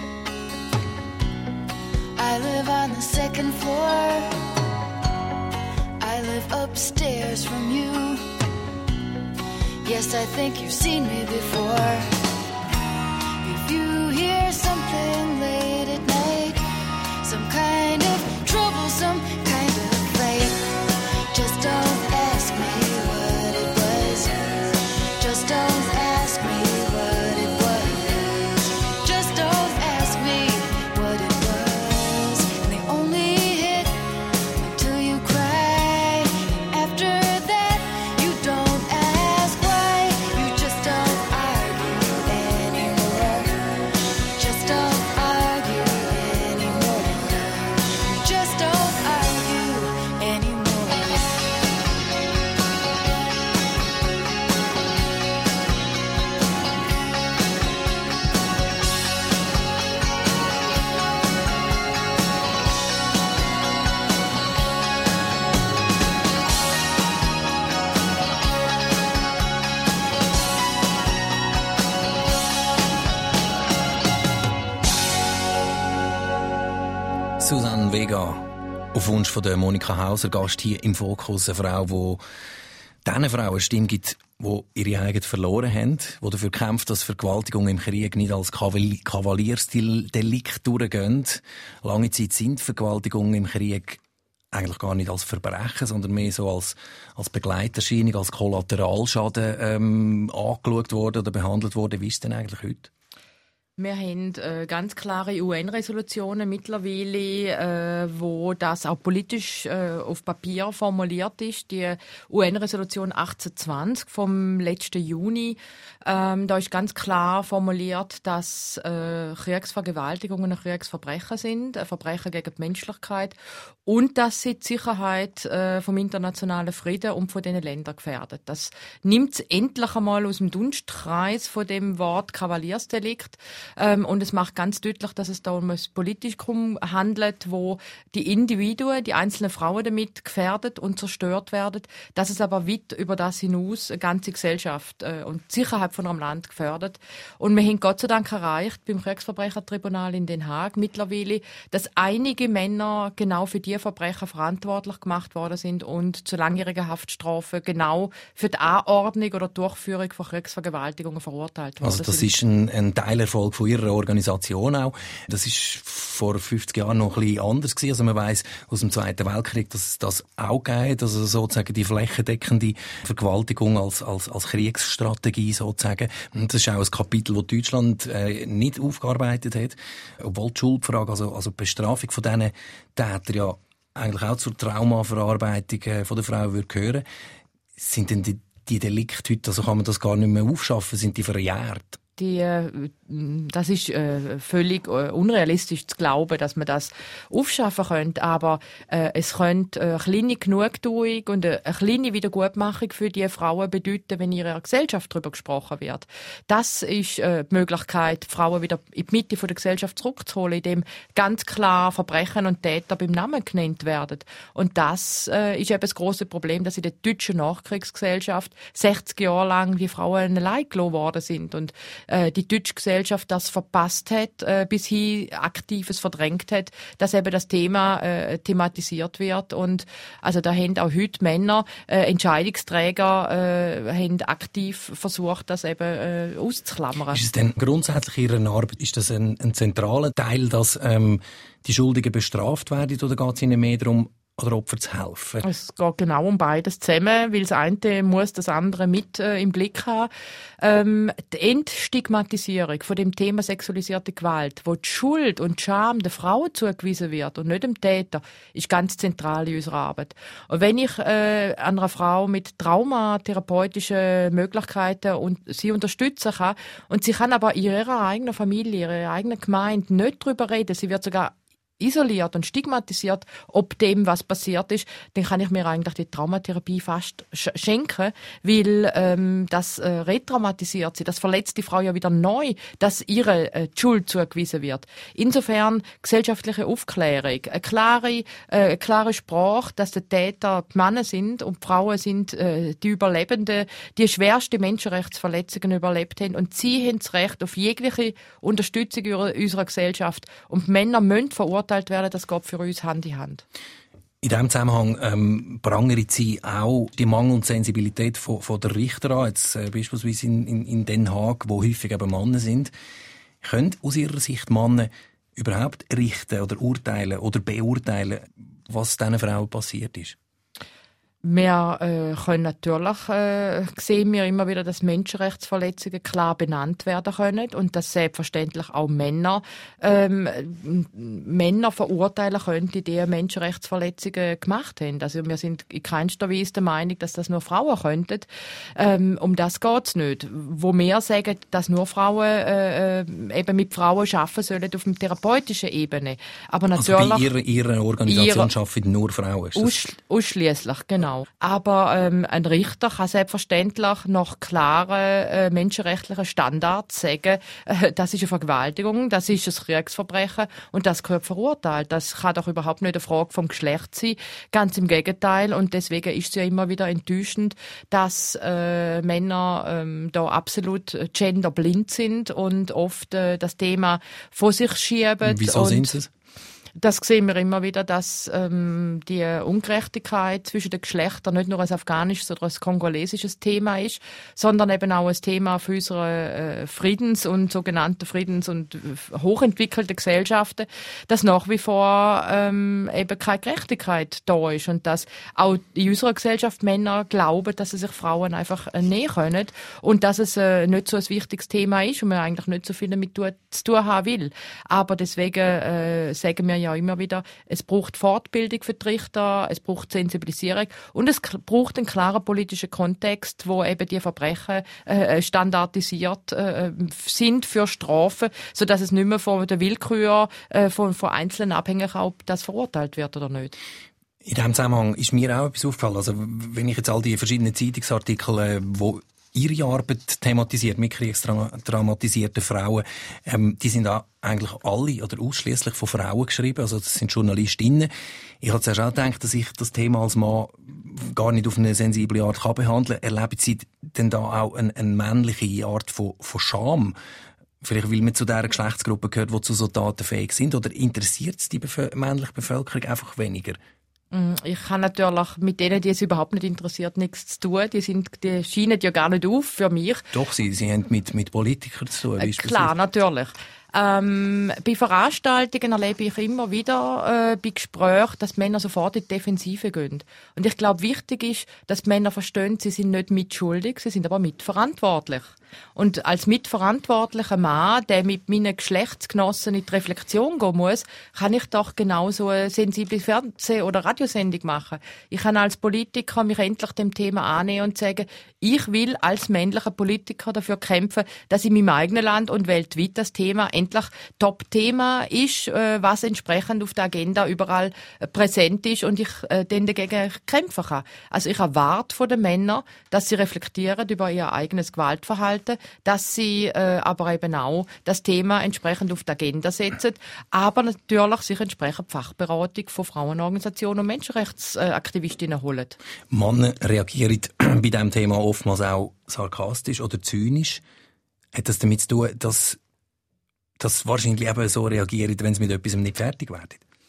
I live on the second floor. I live upstairs from you. Yes, I think you've seen me before. If you hear something late at night, some kind of trouble, some kind of fight, just don't ask me what it was. Just don't ask me what it was. Just don't ask me what it was. And they only hit until you cry. After that, you don't ask why. You just don't argue anymore. Just don't argue anymore. You just don't argue anymore. Susanne Vega, auf Wunsch von der Monika Hauser, Gast hier im Fokus, eine Frau, die diesen Frauen eine Stimme gibt, die ihre Heimat verloren haben, die dafür kämpft, dass Vergewaltigungen im Krieg nicht als Kaval- Kavaliersdelikt durchgehen. Lange Zeit sind Vergewaltigungen im Krieg eigentlich gar nicht als Verbrechen, sondern mehr so als, als Begleiterscheinung, als Kollateralschaden ähm, angeschaut worden oder behandelt worden. Wie ist es denn eigentlich heute? Wir haben äh, ganz klare U N-Resolutionen mittlerweile, äh, wo das auch politisch äh, auf Papier formuliert ist. Die U N-Resolution achtzehnhundertzwanzig vom letzten Juni, ähm, da ist ganz klar formuliert, dass äh, Kriegsvergewaltigungen Kriegsverbrechen sind, ein Verbrechen gegen die Menschlichkeit und dass sie die Sicherheit äh, vom internationalen Frieden und von diesen Ländern gefährdet. Das nimmt es endlich einmal aus dem Dunstkreis von dem Wort Kavaliersdelikt. Ähm, und es macht ganz deutlich, dass es da um ein Politikum handelt, wo die Individuen, die einzelnen Frauen damit gefährdet und zerstört werden, dass es aber weit über das hinaus eine ganze Gesellschaft äh, und die Sicherheit von einem Land gefährdet. Und wir haben Gott sei Dank erreicht beim Kriegsverbrechertribunal in Den Haag mittlerweile, dass einige Männer genau für die Verbrechen verantwortlich gemacht worden sind und zu langjähriger Haftstrafe genau für die Anordnung oder Durchführung von Kriegsvergewaltigungen verurteilt worden Also das sind. ist ein, ein Teilerfolg von ihrer Organisation auch. Das ist vor fünfzig Jahren noch ein bisschen anders gewesen. Also man weiss aus dem Zweiten Weltkrieg, dass es das auch gibt, also sozusagen die flächendeckende Vergewaltigung als, als, als Kriegsstrategie sozusagen. Und das ist auch ein Kapitel, das Deutschland äh, nicht aufgearbeitet hat, obwohl die Schuldfrage, also, also die Bestrafung von diesen Tätern ja eigentlich auch zur Traumaverarbeitung äh, von der Frau würde gehören. Sind denn die, die Delikte heute, also kann man das gar nicht mehr aufschaffen, sind die verjährt? Die, das ist äh, völlig äh, unrealistisch zu glauben, dass man das aufschaffen könnte. Aber äh, es könnte eine kleine Genugtuung und eine, eine kleine Wiedergutmachung für die Frauen bedeuten, wenn in ihrer Gesellschaft darüber gesprochen wird. Das ist äh, die Möglichkeit, Frauen wieder in die Mitte der Gesellschaft zurückzuholen, indem ganz klar Verbrechen und Täter beim Namen genannt werden. Und das äh, ist eben das grosse Problem, dass in der deutschen Nachkriegsgesellschaft sechzig Jahre lang die Frauen allein gelassen worden sind und die deutsche Gesellschaft das verpasst hat, äh, bis hin Aktives verdrängt hat, dass eben das Thema äh, thematisiert wird. Und also da haben auch heute Männer, äh, Entscheidungsträger, äh, haben aktiv versucht, das eben äh, auszuklammern. Ist es denn grundsätzlich in Ihrer Arbeit, ist das ein, ein zentraler Teil, dass ähm, die Schuldigen bestraft werden, oder geht es Ihnen mehr darum, oder Opfer zu helfen? Es geht genau um beides zusammen, weil das eine muss das andere mit äh, im Blick haben. Ähm, die Entstigmatisierung von dem Thema sexualisierte Gewalt, wo die Schuld und die Scham der Frau zugewiesen wird und nicht dem Täter, ist ganz zentral in unserer Arbeit. Und wenn ich äh, einer Frau mit traumatherapeutischen Möglichkeiten und sie unterstützen kann und sie kann aber in ihrer eigenen Familie, ihrer eigenen Gemeinde nicht darüber reden, sie wird sogar isoliert und stigmatisiert, ob dem, was passiert ist, dann kann ich mir eigentlich die Traumatherapie fast sch- schenken, weil ähm, das äh, retraumatisiert sie, das verletzt die Frau ja wieder neu, dass ihre äh, die Schuld zugewiesen wird. Insofern gesellschaftliche Aufklärung, eine klare, äh, eine klare Sprache, dass die Täter die Männer sind und die Frauen sind äh, die Überlebenden, die schwerste Menschenrechtsverletzungen überlebt haben und sie haben das Recht auf jegliche Unterstützung unserer Gesellschaft und Männer müssen verurteilt werden, das geht für uns Hand in Hand. In diesem Zusammenhang ähm, prangern Sie auch die Mangel und Sensibilität von, von der Richter an, jetzt äh, beispielsweise in, in, in Den Haag, wo häufig eben Männer sind. Können aus Ihrer Sicht Männer überhaupt richten oder urteilen oder beurteilen, was diesen Frauen passiert ist? Wir äh, können natürlich, äh, sehen wir immer wieder, dass Menschenrechtsverletzungen klar benannt werden können und dass selbstverständlich auch Männer ähm, Männer verurteilen können, die diese Menschenrechtsverletzungen gemacht haben. Also wir sind in keinster Weise der Meinung, dass das nur Frauen könnten. Ähm, um das geht's nicht. Wo wir sagen, dass nur Frauen äh, eben mit Frauen arbeiten sollen auf der therapeutischen Ebene. Aber natürlich, also bei Ihrer, Ihrer Organisation ihrer, arbeiten nur Frauen? Ist das? Aus, ausschliesslich, genau. Aber ähm, ein Richter kann selbstverständlich nach klaren äh, menschenrechtlichen Standards sagen, äh, das ist eine Vergewaltigung, das ist ein Kriegsverbrechen und das gehört verurteilt. Das kann doch überhaupt nicht eine Frage vom Geschlecht sein. Ganz im Gegenteil. Und deswegen ist es ja immer wieder enttäuschend, dass äh, Männer ähm, da absolut genderblind sind und oft äh, das Thema vor sich schieben. Wieso und sind sie es? Das sehen wir immer wieder, dass ähm, die Ungerechtigkeit zwischen den Geschlechtern nicht nur ein afghanisches oder ein kongolesisches Thema ist, sondern eben auch ein Thema für unsere äh, Friedens- und sogenannte Friedens- und hochentwickelte Gesellschaften, dass nach wie vor ähm, eben keine Gerechtigkeit da ist und dass auch in unserer Gesellschaft Männer glauben, dass sie sich Frauen einfach äh, nähen können und dass es äh, nicht so ein wichtiges Thema ist und man eigentlich nicht so viel damit tu- zu tun haben will. Aber deswegen äh, sagen wir ja immer wieder, es braucht Fortbildung für die Richter, es braucht Sensibilisierung und es k- braucht einen klaren politischen Kontext, wo eben die Verbrechen äh, standardisiert äh, sind für Strafen, sodass es nicht mehr von der Willkür äh, von, von Einzelnen abhängig ist, ob das verurteilt wird oder nicht. In diesem Zusammenhang ist mir auch etwas aufgefallen. Also, wenn ich jetzt all die verschiedenen Zeitungsartikel, äh, wo Ihre Arbeit thematisiert mit kriegstraumatisierten Frauen, ähm, die sind auch eigentlich alle oder ausschließlich von Frauen geschrieben, also das sind Journalistinnen. Ich habe zuerst auch gedacht, dass ich das Thema als Mann gar nicht auf eine sensible Art kann behandeln kann. Erleben Sie denn da auch eine, eine männliche Art von, von Scham? Vielleicht, weil man zu dieser Geschlechtsgruppe gehört, die zu so tatenfähig sind, oder interessiert es die Bevö- männliche Bevölkerung einfach weniger? Ich habe natürlich mit denen, die es überhaupt nicht interessiert, nichts zu tun. Die, sind, die scheinen ja gar nicht auf für mich. Doch, sie, sie haben mit, mit Politikern zu tun. Äh, klar, natürlich. Ähm, bei Veranstaltungen erlebe ich immer wieder äh, bei Gesprächen, dass die Männer sofort in die Defensive gehen. Und ich glaube, wichtig ist, dass die Männer verstehen, sie sind nicht mitschuldig, sie sind aber mitverantwortlich. Und als mitverantwortlicher Mann, der mit meinen Geschlechtsgenossen in die Reflexion gehen muss, kann ich doch genauso eine sensible Fernseh- oder Radiosendung machen. Ich kann als Politiker mich endlich dem Thema annehmen und sagen, ich will als männlicher Politiker dafür kämpfen, dass in meinem eigenen Land und weltweit das Thema endlich Top-Thema ist, äh, was entsprechend auf der Agenda überall äh, präsent ist und ich äh, dann dagegen kämpfen kann. Also ich erwarte von den Männern, dass sie reflektieren über ihr eigenes Gewaltverhalten, dass sie äh, aber eben auch das Thema entsprechend auf die Agenda setzen, aber natürlich sich entsprechend Fachberatung von Frauenorganisationen und Menschenrechtsaktivistinnen holen. Männer reagieren bei diesem Thema oftmals auch sarkastisch oder zynisch. Hat das damit zu tun, dass, dass wahrscheinlich eben so reagieren, wenn sie mit etwas nicht fertig werden?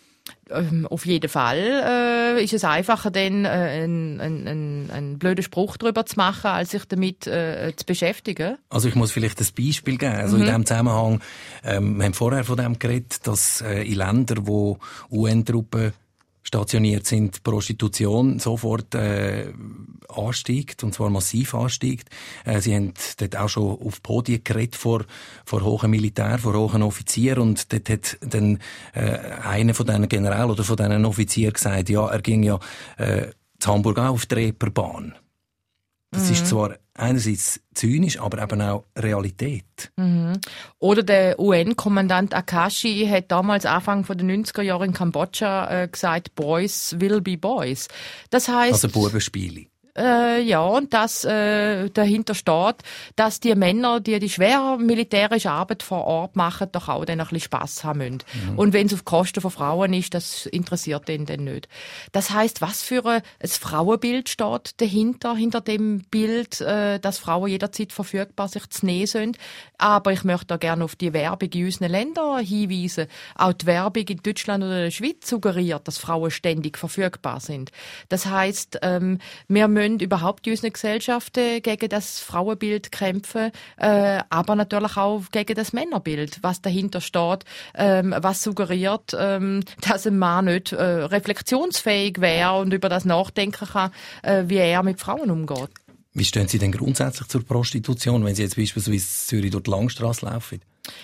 Ähm, auf jeden Fall äh, ist es einfacher, dann äh, einen ein, ein blöden Spruch darüber zu machen, als sich damit äh, zu beschäftigen. Also ich muss vielleicht ein Beispiel geben. Also mhm. in diesem Zusammenhang, ähm, wir haben vorher von dem geredet, dass äh, in Ländern, wo U N-Truppen stationiert sind, Prostitution sofort äh, ansteigt, und zwar massiv ansteigt. Äh, sie haben dort auch schon auf Podien geredet vor, vor hohen Militär, vor hohen Offizieren, und dort hat dann äh, einer von diesen Generälen oder von diesen Offizieren gesagt, ja, er ging ja äh, zu Hamburg auch auf die Reeperbahn. Das mhm. ist zwar einerseits zynisch, aber eben auch Realität. Mhm. Oder der U N-Kommandant Akashi hat damals Anfang der neunziger Jahre in Kambodscha äh, gesagt, Boys will be boys. Das heisst, also Bubenspiele. Äh, ja, und dass äh, dahinter steht, dass die Männer, die die schwere militärische Arbeit vor Ort machen, doch auch dann ein bisschen Spass haben müssen. Mhm. Und wenn es auf Kosten von Frauen ist, das interessiert den dann nicht. Das heisst, was für ein, ein Frauenbild steht dahinter, hinter dem Bild, äh, dass Frauen jederzeit verfügbar sich zu nehmen sind. Aber ich möchte da gerne auf die Werbung in unseren Ländern hinweisen. Auch die Werbung in Deutschland oder der Schweiz suggeriert, dass Frauen ständig verfügbar sind. Das heisst, ähm, wir müssen überhaupt in unseren Gesellschaften gegen das Frauenbild kämpfen, äh, aber natürlich auch gegen das Männerbild, was dahinter steht, ähm, was suggeriert, ähm, dass ein Mann nicht äh, reflexionsfähig wäre und über das nachdenken kann, äh, wie er mit Frauen umgeht. Wie stehen Sie denn grundsätzlich zur Prostitution, wenn Sie jetzt beispielsweise in Zürich durch die Langstrasse laufen?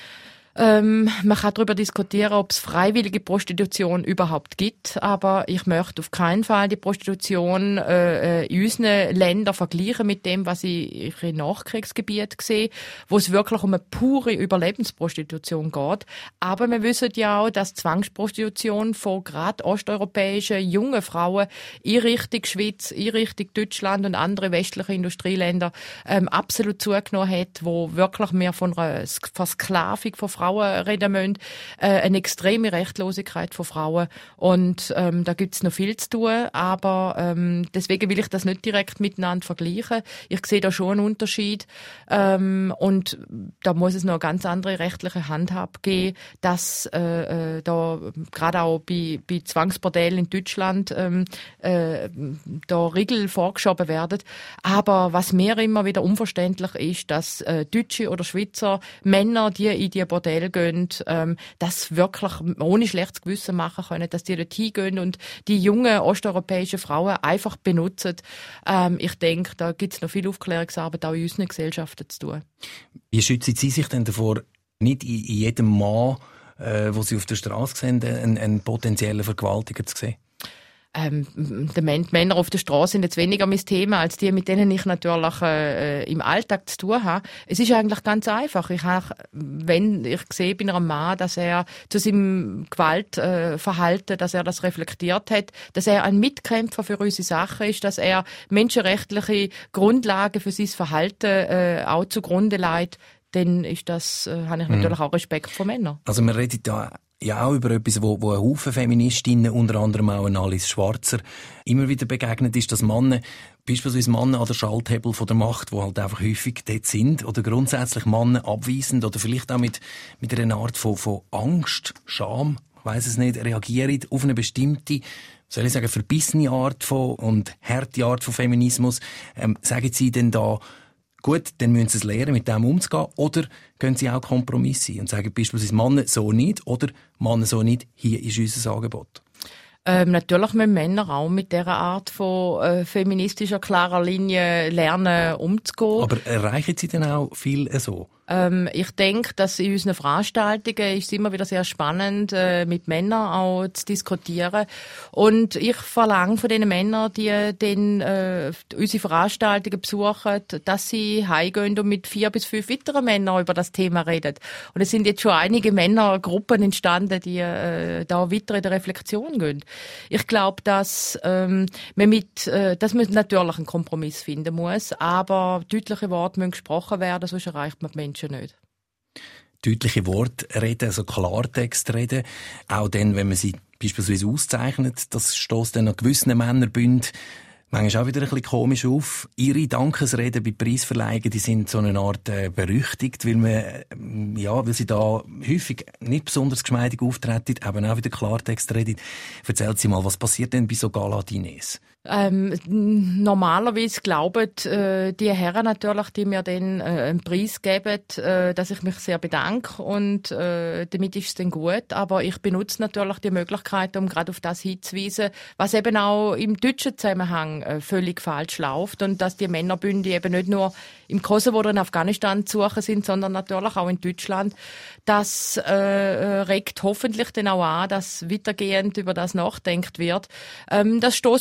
Ähm, man kann darüber diskutieren, ob es freiwillige Prostitution überhaupt gibt, aber ich möchte auf keinen Fall die Prostitution äh, in unseren Ländern vergleichen mit dem, was ich in Nachkriegsgebieten sehe, wo es wirklich um eine pure Überlebensprostitution geht. Aber wir wissen ja auch, dass Zwangsprostitution von gerade osteuropäischen jungen Frauen in Richtung Schweiz, in Richtung Deutschland und andere westliche Industrieländer ähm, absolut zugenommen hat, wo wirklich mehr von einer Versklavung von Frauen reden müssen, äh, eine extreme Rechtlosigkeit von Frauen und ähm, da gibt es noch viel zu tun, aber ähm, deswegen will ich das nicht direkt miteinander vergleichen. Ich sehe da schon einen Unterschied ähm, und da muss es noch eine ganz andere rechtliche Handhabe geben, dass äh, äh, da gerade auch bei, bei Zwangsbordellen in Deutschland ähm, äh, da Riegel vorgeschoben werden. Aber was mir immer wieder unverständlich ist, dass äh, deutsche oder Schweizer Männer, die in die Bordelle gehen, ähm, das wirklich ohne schlechtes Gewissen machen können, dass die dort hingehen und die jungen osteuropäischen Frauen einfach benutzen. Ähm, ich denke, da gibt es noch viel Aufklärungsarbeit auch in unseren Gesellschaften zu tun. Wie schützen Sie sich denn davor, nicht in jedem Mann, äh, wo Sie auf der Straße sehen, einen, einen potenziellen Vergewaltiger zu sehen? Ähm, die Männer auf der Straße sind jetzt weniger mein Thema als die, mit denen ich natürlich äh, im Alltag zu tun habe. Es ist eigentlich ganz einfach. Ich habe, wenn ich sehe bei einem Mann, dass er zu seinem Gewaltverhalten, äh, dass er das reflektiert hat, dass er ein Mitkämpfer für unsere Sache ist, dass er menschenrechtliche Grundlagen für sein Verhalten äh, auch zugrunde legt, dann ist das, äh, habe ich natürlich mhm. auch Respekt vor Männern. Also man redet da ja auch über etwas, wo, wo ein Haufen Feministinnen, unter anderem auch eine Alice Schwarzer, immer wieder begegnet ist, dass Männer, beispielsweise Männer an der Schalthebel von der Macht, die halt einfach häufig dort sind, oder grundsätzlich Männer abweisend oder vielleicht auch mit, mit einer Art von, von Angst, Scham, ich weiss es nicht, reagieren auf eine bestimmte, soll ich sagen, verbissene Art von und harte Art von Feminismus. Ähm, sagen Sie denn da, gut, dann müssen Sie es lernen, mit dem umzugehen, oder gehen Sie auch Kompromisse und sagen beispielsweise Männer so nicht oder Männer so nicht, hier ist unser Angebot? Ähm, natürlich müssen Männer auch mit dieser Art von äh, feministischer, klarer Linie lernen, umzugehen. Aber erreichen Sie denn auch viel so? Ähm, ich denke, dass in unseren Veranstaltungen ist es immer wieder sehr spannend, äh, mit Männern auch zu diskutieren. Und ich verlange von den Männern, die den, äh, unsere Veranstaltungen besuchen, dass sie heimgehen und mit vier bis fünf weiteren Männern über das Thema reden. Und es sind jetzt schon einige Männergruppen entstanden, die äh, da weiter in der Reflexion gehen. Ich glaube, dass ähm, man mit, äh, dass man natürlich einen Kompromiss finden muss, aber deutliche Worte müssen gesprochen werden, sonst erreicht man die Menschen nicht. Deutliche Worte reden, also Klartext reden, auch dann, wenn man sie beispielsweise auszeichnet, das stösst dann an gewissen Männerbünden manchmal auch wieder ein bisschen komisch auf. Ihre Dankesreden bei Preisverleihungen, die sind so eine Art äh, berüchtigt, weil man, äh, ja, weil sie da häufig nicht besonders geschmeidig auftreten, eben auch wieder Klartext reden. Erzählt Sie mal, was passiert denn bei so Gala-Diners? Ähm, normalerweise glauben äh, die Herren natürlich, die mir dann äh, einen Preis geben, äh, dass ich mich sehr bedanke und äh, damit ist es dann gut. Aber ich benutze natürlich die Möglichkeit, um gerade auf das hinzuweisen, was eben auch im deutschen Zusammenhang äh, völlig falsch läuft und dass die Männerbünde eben nicht nur im Kosovo oder in Afghanistan zu suchen sind, sondern natürlich auch in Deutschland. Das äh, regt hoffentlich dann auch an, dass weitergehend über das nachdenkt wird. Ähm, das stößt mir oft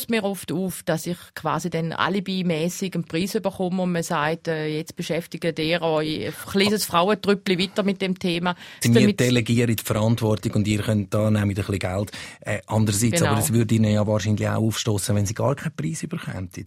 oft auf, dass ich quasi dann alibimässig einen Preis bekomme und man sagt, äh, jetzt beschäftigt ihr euch ein kleines Frauentrüppchen weiter mit dem Thema. Sie mir delegieren die Verantwortung und ihr könnt da nehmen ein bisschen Geld. Äh, andererseits, genau. aber es würde Ihnen ja wahrscheinlich auch aufstossen, wenn Sie gar keinen Preis bekämen.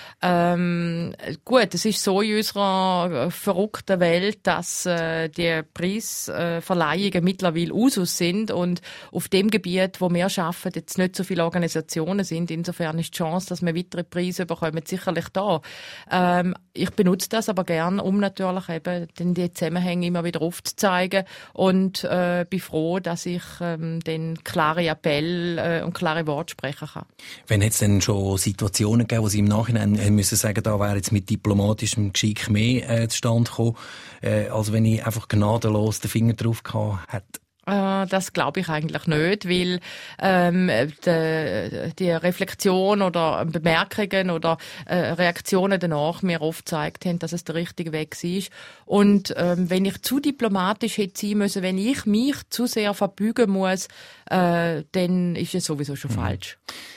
Ähm, gut, es ist so in unserer verrückten Welt, dass äh, die Preisverleihungen mittlerweile Usus sind und auf dem Gebiet, wo wir arbeiten, jetzt nicht so viele Organisationen sind. Insofern ist die Chance, dass wir weitere Preise bekommen, sicherlich da. Ähm, ich benutze das aber gern, um natürlich eben die Zusammenhänge immer wieder aufzuzeigen und äh, bin froh, dass ich ähm, den klare Appell äh, und klare Worte sprechen kann. Wenn jetzt denn schon Situationen gegeben, wo Sie im Nachhinein äh, müssen sagen, da wäre jetzt mit diplomatischem Geschick mehr äh, zustande gekommen, äh, als wenn ich einfach gnadenlos den Finger drauf gehabt hätte? Äh, das glaube ich eigentlich nicht, weil ähm, die, die Reflexion oder Bemerkungen oder äh, Reaktionen danach mir oft gezeigt haben, dass es der richtige Weg war. Und ähm, wenn ich zu diplomatisch hätte sein müssen, wenn ich mich zu sehr verbeugen muss, äh, dann ist es sowieso schon mhm. falsch.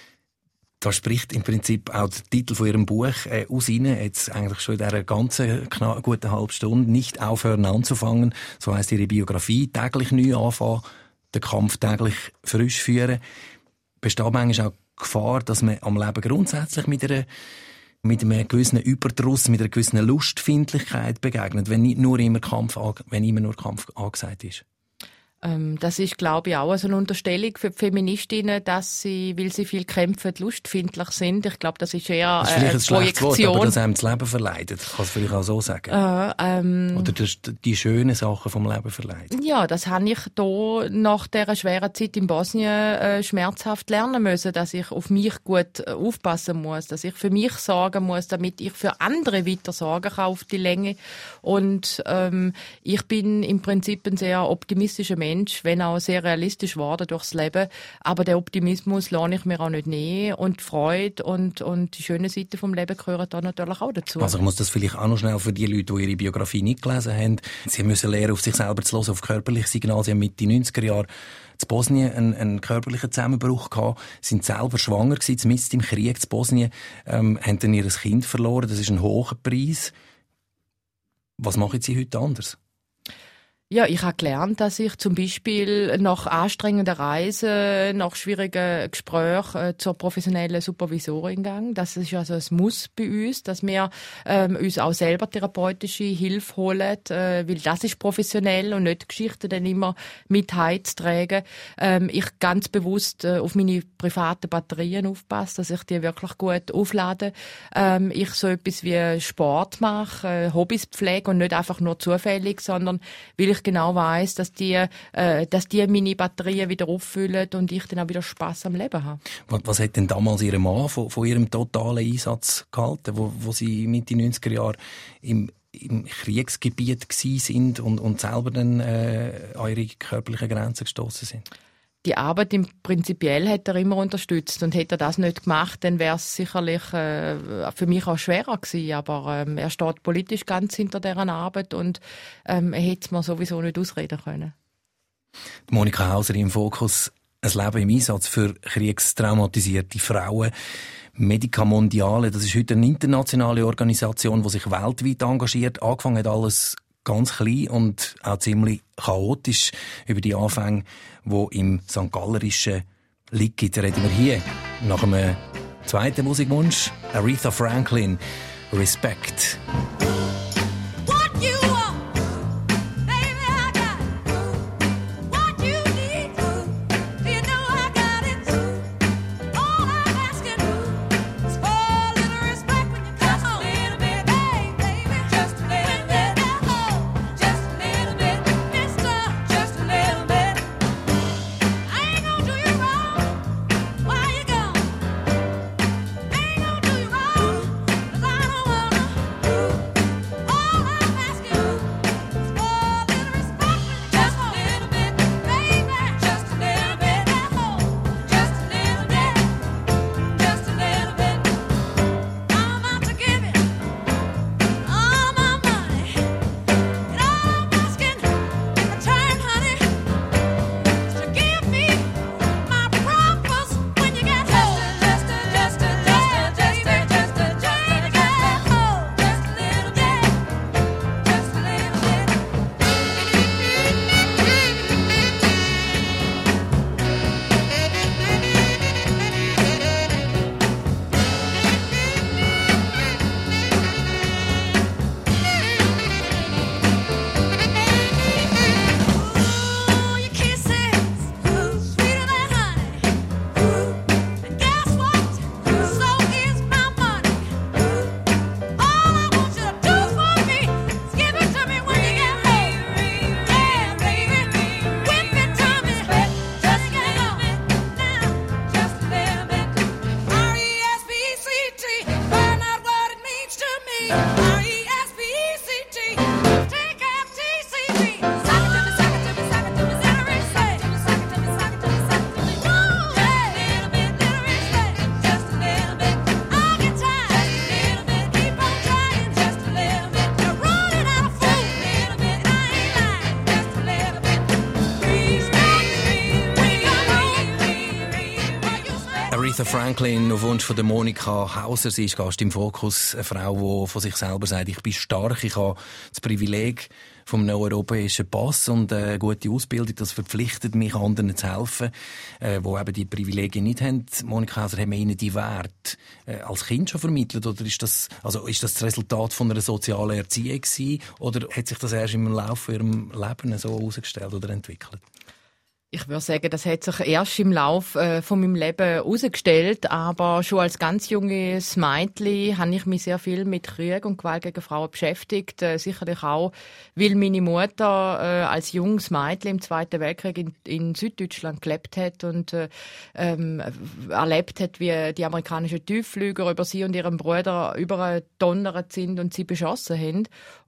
Da spricht im Prinzip auch der Titel von Ihrem Buch äh, aus Ihnen, jetzt eigentlich schon in dieser ganzen knapp, guten halben Stunde, «Nicht aufhören anzufangen», so heisst Ihre Biografie, «Täglich neu anfangen», den Kampf täglich frisch führen. Besteht manchmal auch die Gefahr, dass man am Leben grundsätzlich mit einer mit einem gewissen Überdruss, mit einer gewissen Lustfindlichkeit begegnet, wenn nicht nur immer Kampf, wenn immer nur Kampf angesagt ist? Das ist, glaube ich, auch so eine Unterstellung für die Feministinnen, dass sie, weil sie viel kämpfen, lustfindlich sind. Ich glaube, das ist eher das ist vielleicht eine ein schlechtes Projektion. Wort, aber das einem das Leben verleidet. Kann es vielleicht auch so sagen. Äh, ähm, Oder das, die schönen Sachen vom Leben verleidet. Ja, das habe ich hier nach dieser schweren Zeit in Bosnien äh, schmerzhaft lernen müssen, dass ich auf mich gut äh, aufpassen muss, dass ich für mich sorgen muss, damit ich für andere weiter sorgen kann auf die Länge. Und ähm, ich bin im Prinzip ein sehr optimistischer Mensch, wenn auch sehr realistisch geworden durchs Leben. Aber den Optimismus lasse ich mir auch nicht nehmen. Und die Freude und, und die schönen Seiten vom Leben gehören da natürlich auch dazu. Also ich muss das vielleicht auch noch schnell für die Leute, die ihre Biografie nicht gelesen haben. Sie müssen lernen, auf sich selber zu hören, auf körperliche Signale. Sie haben Mitte neunziger Jahre in Bosnien einen, einen körperlichen Zusammenbruch gehabt, sind selber schwanger gewesen, mitten im Krieg in Bosnien, ähm, haben dann ihr Kind verloren. Das ist ein hoher Preis. Was machen Sie heute anders? Ja, ich habe gelernt, dass ich zum Beispiel nach anstrengenden Reisen, nach schwierigen Gesprächen äh, zur professionellen Supervisorin gehe. Das ist also ein Muss bei uns, dass wir ähm, uns auch selber therapeutische Hilfe holen, äh, weil das ist professionell und nicht Geschichten dann immer mit heimzutragen. Ähm, ich ganz bewusst äh, auf meine privaten Batterien aufpasse, dass ich die wirklich gut auflade. Ähm, ich so etwas wie Sport mache, äh, Hobbys pflege und nicht einfach nur zufällig, sondern weil ich genau weiss, dass die, äh, dass die meine Batterien wieder auffüllen und ich dann auch wieder Spass am Leben habe. Was, was hat denn damals Ihr Mann von, von Ihrem totalen Einsatz gehalten, wo, wo Sie Mitte neunziger Jahre im, im Kriegsgebiet gsi sind und, und selber dann äh, an Ihre körperlichen Grenzen gestoßen sind? Die Arbeit im Prinzipiell hat er immer unterstützt und hätte er das nicht gemacht, dann wäre es sicherlich äh, für mich auch schwerer gewesen. Aber ähm, er steht politisch ganz hinter deren Arbeit und ähm, er hätte es mir sowieso nicht ausreden können. Monika Hauser im Fokus, ein Leben im Einsatz für kriegstraumatisierte Frauen. Medica Mondiale, das ist heute eine internationale Organisation, die sich weltweit engagiert. Angefangen hat alles ganz klein und auch ziemlich chaotisch über die Anfänge, die im Sankt Gallerischen liegen. Da reden wir hier nach einem zweiten Musikwunsch. Aretha Franklin, Respect. Ooh. Aretha Franklin auf Wunsch von der Monika Hauser. Sie ist Gast im Fokus. Eine Frau, die von sich selber sagt, ich bin stark, ich habe das Privileg vom europäischen Pass und eine gute Ausbildung. Das verpflichtet mich, anderen zu helfen, äh, die eben die Privilegien nicht haben. Monika Hauser, haben wir ihnen die Werte äh, als Kind schon vermittelt? Oder ist das, also ist das das Resultat von einer sozialen Erziehung gewesen? Oder hat sich das erst im Laufe ihrem Leben so herausgestellt oder entwickelt? Ich würde sagen, das hat sich erst im Laufe äh, von meinem Leben herausgestellt, aber schon als ganz junges Mädchen habe ich mich sehr viel mit Krieg und Gewalt gegen Frauen beschäftigt. Äh, sicherlich auch, weil meine Mutter äh, als junges Mädchen im Zweiten Weltkrieg in, in Süddeutschland gelebt hat und äh, ähm, erlebt hat, wie die amerikanischen Tiefflüger über sie und ihren Bruder übergedonnert sind und sie beschossen haben.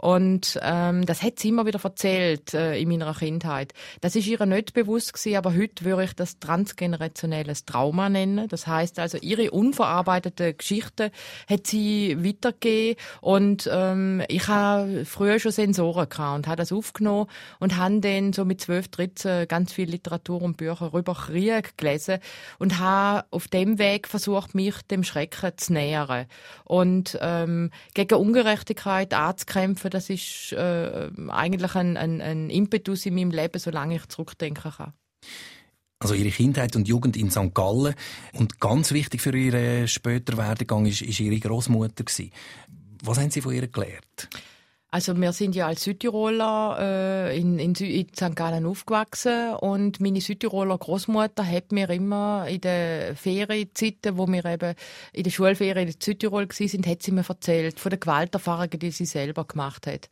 Und ähm, das hat sie immer wieder erzählt äh, in meiner Kindheit. Das ist ihr nicht bewusst gewesen, aber heute würde ich das transgenerationelles Trauma nennen. Das heißt also, ihre unverarbeitete Geschichte hat sie weitergegeben und ähm, ich habe früher schon Sensoren gehabt und habe das aufgenommen und habe dann so mit zwölf, dreizehn ganz viel Literatur und Bücher über Krieg gelesen und habe auf dem Weg versucht, mich dem Schrecken zu nähern und ähm, gegen Ungerechtigkeit anzukämpfen. Das ist äh, eigentlich ein, ein, ein Impetus in meinem Leben, solange ich zurückdenken kann. Also ihre Kindheit und Jugend in Sankt Gallen. Und ganz wichtig für ihren späteren Werdegang ist, ist ihre Großmutter gewesen. Was haben Sie von ihr gelernt? Also wir sind ja als Südtiroler äh, in, in, in Sankt Gallen aufgewachsen und meine Südtiroler Großmutter hat mir immer in den Ferienzeiten, wo wir eben in der Schulferien in Südtirol gsi sind, hat sie mir erzählt von den Gewalterfahrungen, die sie selber gemacht hat.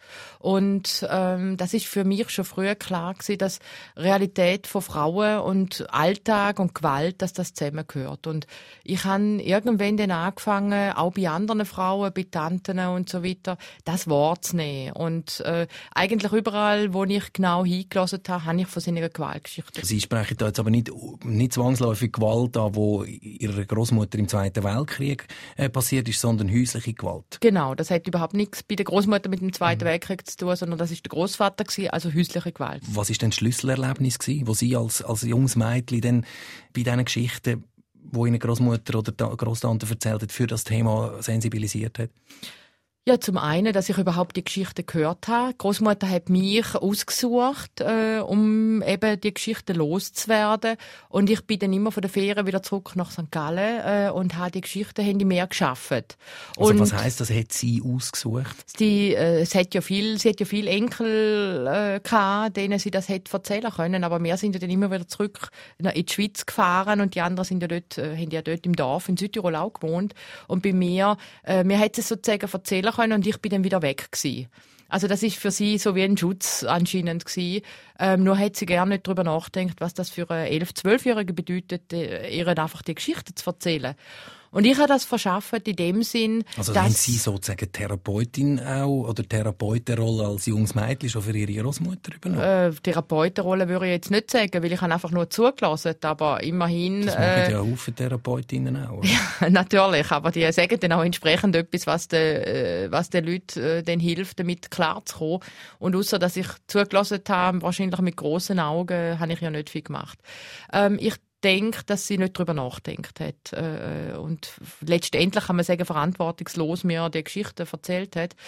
Und ähm, das ist für mich schon früher klar gewesen, dass Realität von Frauen und Alltag und Gewalt, dass das zusammengehört. Und ich habe irgendwann dann angefangen, auch bei anderen Frauen, bei Tanten und so weiter, das Wort zu nehmen. Und äh, eigentlich überall, wo ich genau hingelassen habe, habe ich von seiner Gewaltgeschichte. Sie sprechen da jetzt aber nicht, nicht zwangsläufig Gewalt an, die ihrer Großmutter im Zweiten Weltkrieg äh, passiert ist, sondern häusliche Gewalt. Genau, das hat überhaupt nichts bei der Großmutter mit dem Zweiten mhm. Weltkrieg zu tun, sondern das ist der Großvater gewesen, also häusliche Gewalt. Was ist denn das Schlüsselerlebnis gewesen, wo Sie als, als junges Mädchen dann bei diesen Geschichten, wo Ihnen Großmutter oder Großtante erzählt hat, für das Thema sensibilisiert hat? Ja, zum einen, dass ich überhaupt die Geschichte gehört habe. Die Großmutter hat mich ausgesucht, äh, um eben die Geschichte loszuwerden. Und ich bin dann immer von der Ferien wieder zurück nach Sankt Gallen äh, und habe die Geschichte haben die mehr geschafft. Also und was heisst, das hat sie ausgesucht? Die, äh, es hat ja viel, sie hat ja viel Enkel äh, gehabt, denen sie das hätte erzählen können. Aber wir sind ja dann immer wieder zurück in die Schweiz gefahren und die anderen sind ja dort, äh, haben ja dort im Dorf in Südtirol auch gewohnt. Und bei mir, äh, mir hat es sozusagen erzählen können und ich bin dann wieder weg gewesen. Also das ist für sie so wie ein Schutz anscheinend gewesen. Ähm, nur hat sie gerne nicht darüber nachgedacht, was das für eine elf-, zwölfjährige bedeutet, äh, ihr einfach die Geschichte zu erzählen. Und ich habe das verschafft in dem Sinn, also dass... haben Sie sozusagen Therapeutin auch oder Therapeutenrolle als junges Mädchen schon für Ihre Großmutter übernommen? Äh, Therapeutenrolle würde ich jetzt nicht sagen, weil ich habe einfach nur zugelassen, aber immerhin... Das machen äh, ja Haufen Therapeutinnen auch. Oder? Ja, natürlich, aber die sagen dann auch entsprechend etwas, was den, äh, was den Leuten äh, dann hilft, damit klarzukommen. Und ausser dass ich zugelassen habe, wahrscheinlich mit grossen Augen, habe ich ja nicht viel gemacht. Ähm, ich denke, dass sie nicht darüber nachgedacht hat. Äh, und letztendlich kann man sagen, verantwortungslos mir die Geschichte erzählt hat.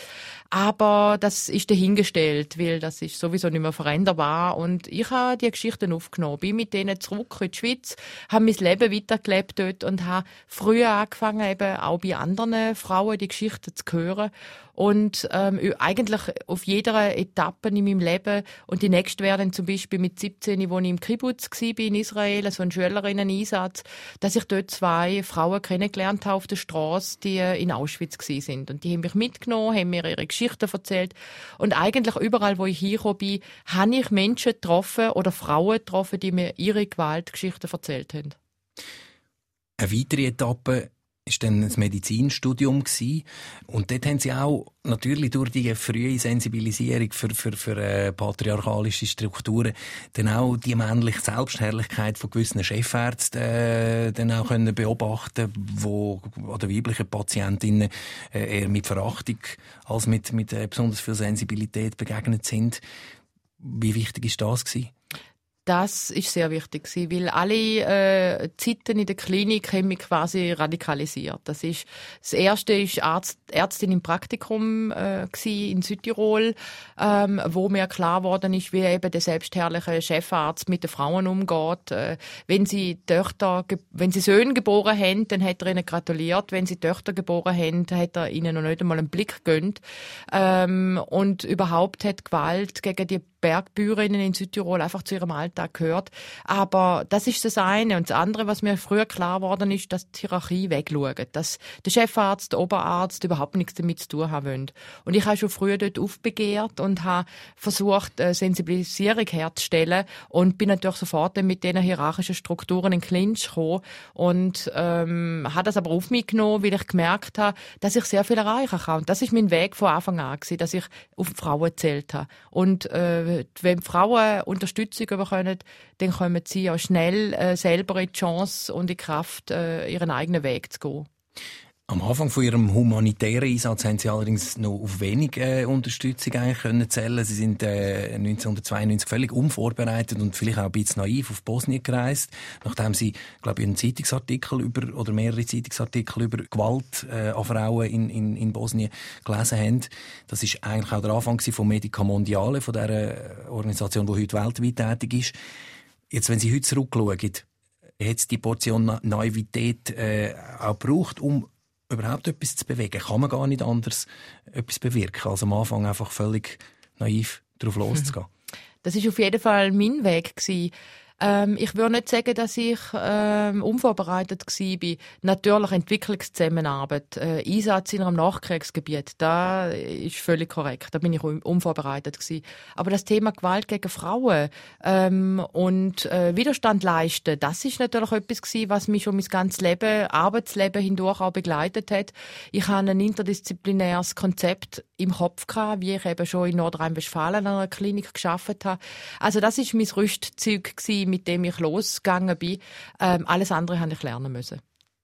Aber das ist dahingestellt, weil das ist sowieso nicht mehr veränderbar. Und ich habe die Geschichten aufgenommen, bin mit denen zurück in die Schweiz, habe mein Leben weitergelebt dort und habe früher angefangen, eben auch bei anderen Frauen die Geschichten zu hören. Und ähm, eigentlich auf jeder Etappe in meinem Leben. Und die nächste wäre dann zum Beispiel mit siebzehn, wo ich im Kibbutz war in Israel, so ein Schülerinnen-Einsatz, dass ich dort zwei Frauen kennengelernt habe auf der Straße, die in Auschwitz gewesen sind. Und die haben mich mitgenommen, haben mir ihre Geschichten erzählt. Und eigentlich überall, wo ich hingekommen bin, habe ich Menschen getroffen oder Frauen getroffen, die mir ihre Gewaltgeschichten erzählt haben. Eine weitere Etappe ist dann das Medizinstudium gewesen. Und dort haben sie auch natürlich durch die frühe Sensibilisierung für, für, für äh, patriarchalische Strukturen dann auch die männliche Selbstherrlichkeit von gewissen Chefärzten äh, dann auch können beobachten, wo an den weiblichen Patientinnen äh, eher mit Verachtung als mit, mit äh, besonders viel Sensibilität begegnet sind. Wie wichtig ist das gewesen? Das ist sehr wichtig gewesen, weil alle äh, Zeiten in der Klinik haben mich quasi radikalisiert. Das ist das erste ist Arzt, Ärztin im Praktikum äh, gewesen, in Südtirol, ähm, wo mir klar geworden ist, wie eben der selbstherrliche Chefarzt mit den Frauen umgeht. Äh, wenn sie Töchter, wenn sie Söhne geboren haben, dann hat er ihnen gratuliert. Wenn sie Töchter geboren haben, hat er ihnen noch nicht einmal einen Blick gegönnt. Ähm, und überhaupt hat Gewalt gegen die Bergbäuerinnen in Südtirol einfach zu ihrem Alltag gehört. Aber das ist das eine. Und das andere, was mir früher klar geworden ist, dass die Hierarchie wegschaut. Dass der Chefarzt, der Oberarzt überhaupt nichts damit zu tun haben wollen. Und ich habe schon früher dort aufbegehrt und habe versucht, eine Sensibilisierung herzustellen und bin natürlich sofort mit diesen hierarchischen Strukturen in Clinch gekommen und ähm, habe das aber auf mich genommen, weil ich gemerkt habe, dass ich sehr viel erreichen kann. Und das ist mein Weg von Anfang an gewesen, dass ich auf Frauen gezählt habe. Und äh, wenn Frauen Unterstützung bekommen, dann kommen sie auch schnell äh, selber in die Chance und die Kraft, äh, ihren eigenen Weg zu gehen. Am Anfang von Ihrem humanitären Einsatz haben Sie allerdings noch auf wenig äh, Unterstützung eigentlich können zählen. Sie sind äh, neunzehnhundertzweiundneunzig völlig unvorbereitet und vielleicht auch ein bisschen naiv auf Bosnien gereist, nachdem Sie, glaube ich, einen Zeitungsartikel über oder mehrere Zeitungsartikel über Gewalt äh, an Frauen in, in, in Bosnien gelesen haben. Das ist eigentlich auch der Anfang von Medica Mondiale, von dieser Organisation, die heute weltweit tätig ist. Jetzt, wenn Sie heute zurückschauen, hat es die Portion Na- Naivität äh, auch gebraucht, um überhaupt etwas zu bewegen? Kann man gar nicht anders etwas bewirken, als am Anfang einfach völlig naiv drauf loszugehen? Das ist auf jeden Fall mein Weg gewesen. Ähm, ich würde nicht sagen, dass ich ähm, unvorbereitet war. Natürlich Entwicklungszusammenarbeit, äh, Einsatz in einem Nachkriegsgebiet, da ist völlig korrekt. Da bin ich unvorbereitet gewesen. Aber das Thema Gewalt gegen Frauen ähm, und äh, Widerstand leisten, das ist natürlich etwas gewesen, was mich schon mein ganzes Leben, Arbeitsleben hindurch auch begleitet hat. Ich habe ein interdisziplinäres Konzept im Kopf gehabt, wie ich eben schon in Nordrhein-Westfalen an einer Klinik gearbeitet habe. Also das ist mein Rüstzeug gewesen, mit dem ich losgegangen bin. Ähm, alles andere habe ich lernen müssen.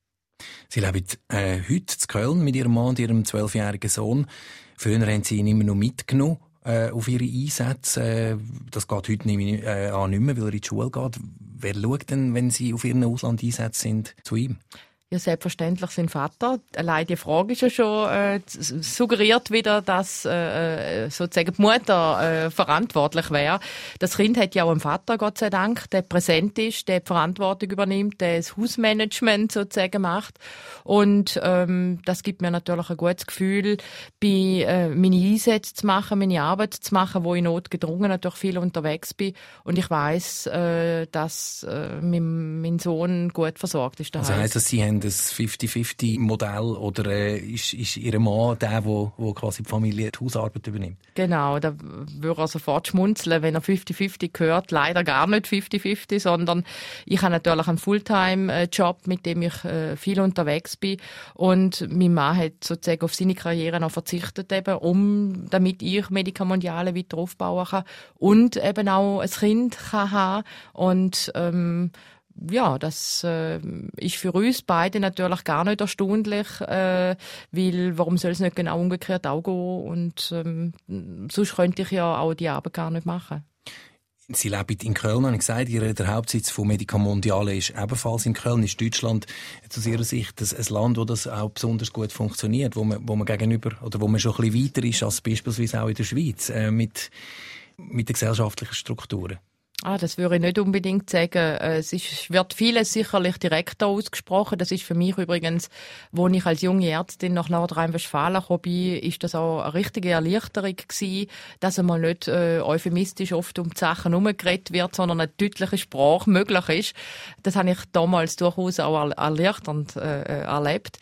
Sie leben äh, heute in Köln mit Ihrem Mann und Ihrem zwölfjährigen Sohn. Früher haben Sie ihn immer noch mitgenommen äh, auf Ihre Einsätze. Äh, das geht heute nicht mehr, äh, auch nicht mehr, weil er in die Schule geht. Wer schaut denn, wenn Sie auf Ihren Auslandeinsätzen sind, zu ihm? Ja, selbstverständlich sein Vater. Allein die Frage ist ja schon äh, suggeriert wieder, dass äh, sozusagen die Mutter äh, verantwortlich wäre. Das Kind hat ja auch einen Vater, Gott sei Dank, der präsent ist, der die Verantwortung übernimmt, der das Hausmanagement sozusagen macht. Und ähm, das gibt mir natürlich ein gutes Gefühl, bei äh, meine Einsätze zu machen, meine Arbeit zu machen, wo ich notgedrungen natürlich viel unterwegs bin. Und ich weiss, äh, dass äh, mein, mein Sohn gut versorgt ist daheim. Also heisst das, Sie haben das fünfzig fünfzig Modell oder äh, ist, ist Ihr Mann der, der, der quasi die Familie die Hausarbeit übernimmt? Genau, da würde er sofort schmunzeln, wenn er fünfzig fünfzig hört. Leider gar nicht fünfzig fünfzig, sondern ich habe natürlich einen Fulltime-Job, mit dem ich äh, viel unterwegs bin. Und mein Mann hat sozusagen auf seine Karriere noch verzichtet, eben, um, damit ich Medica Mondiale weiter aufbauen kann und eben auch ein Kind kann haben. Und ähm, ja, das äh, ist für uns beide natürlich gar nicht erstaunlich, äh, weil warum soll es nicht genau umgekehrt auch gehen und ähm, sonst könnte ich ja auch die Arbeit gar nicht machen. Sie leben in Köln, habe ich gesagt. Ihr, der Hauptsitz von Medica Mondiale ist ebenfalls in Köln. Ist Deutschland aus Ihrer Sicht ein Land, wo das auch besonders gut funktioniert, wo man, wo man gegenüber oder wo man schon ein bisschen weiter ist als beispielsweise auch in der Schweiz äh, mit, mit den gesellschaftlichen Strukturen? Ah, das würde ich nicht unbedingt sagen. Es ist, wird vieles sicherlich direkter ausgesprochen. Das ist für mich übrigens, wo ich als junge Ärztin nach Nordrhein-Westfalen gekommen bin, ist das auch eine richtige Erleichterung gewesen, dass einmal nicht äh, euphemistisch oft um die Sachen herumgeredet wird, sondern eine deutliche Sprache möglich ist. Das habe ich damals durchaus auch erleichternd äh, erlebt.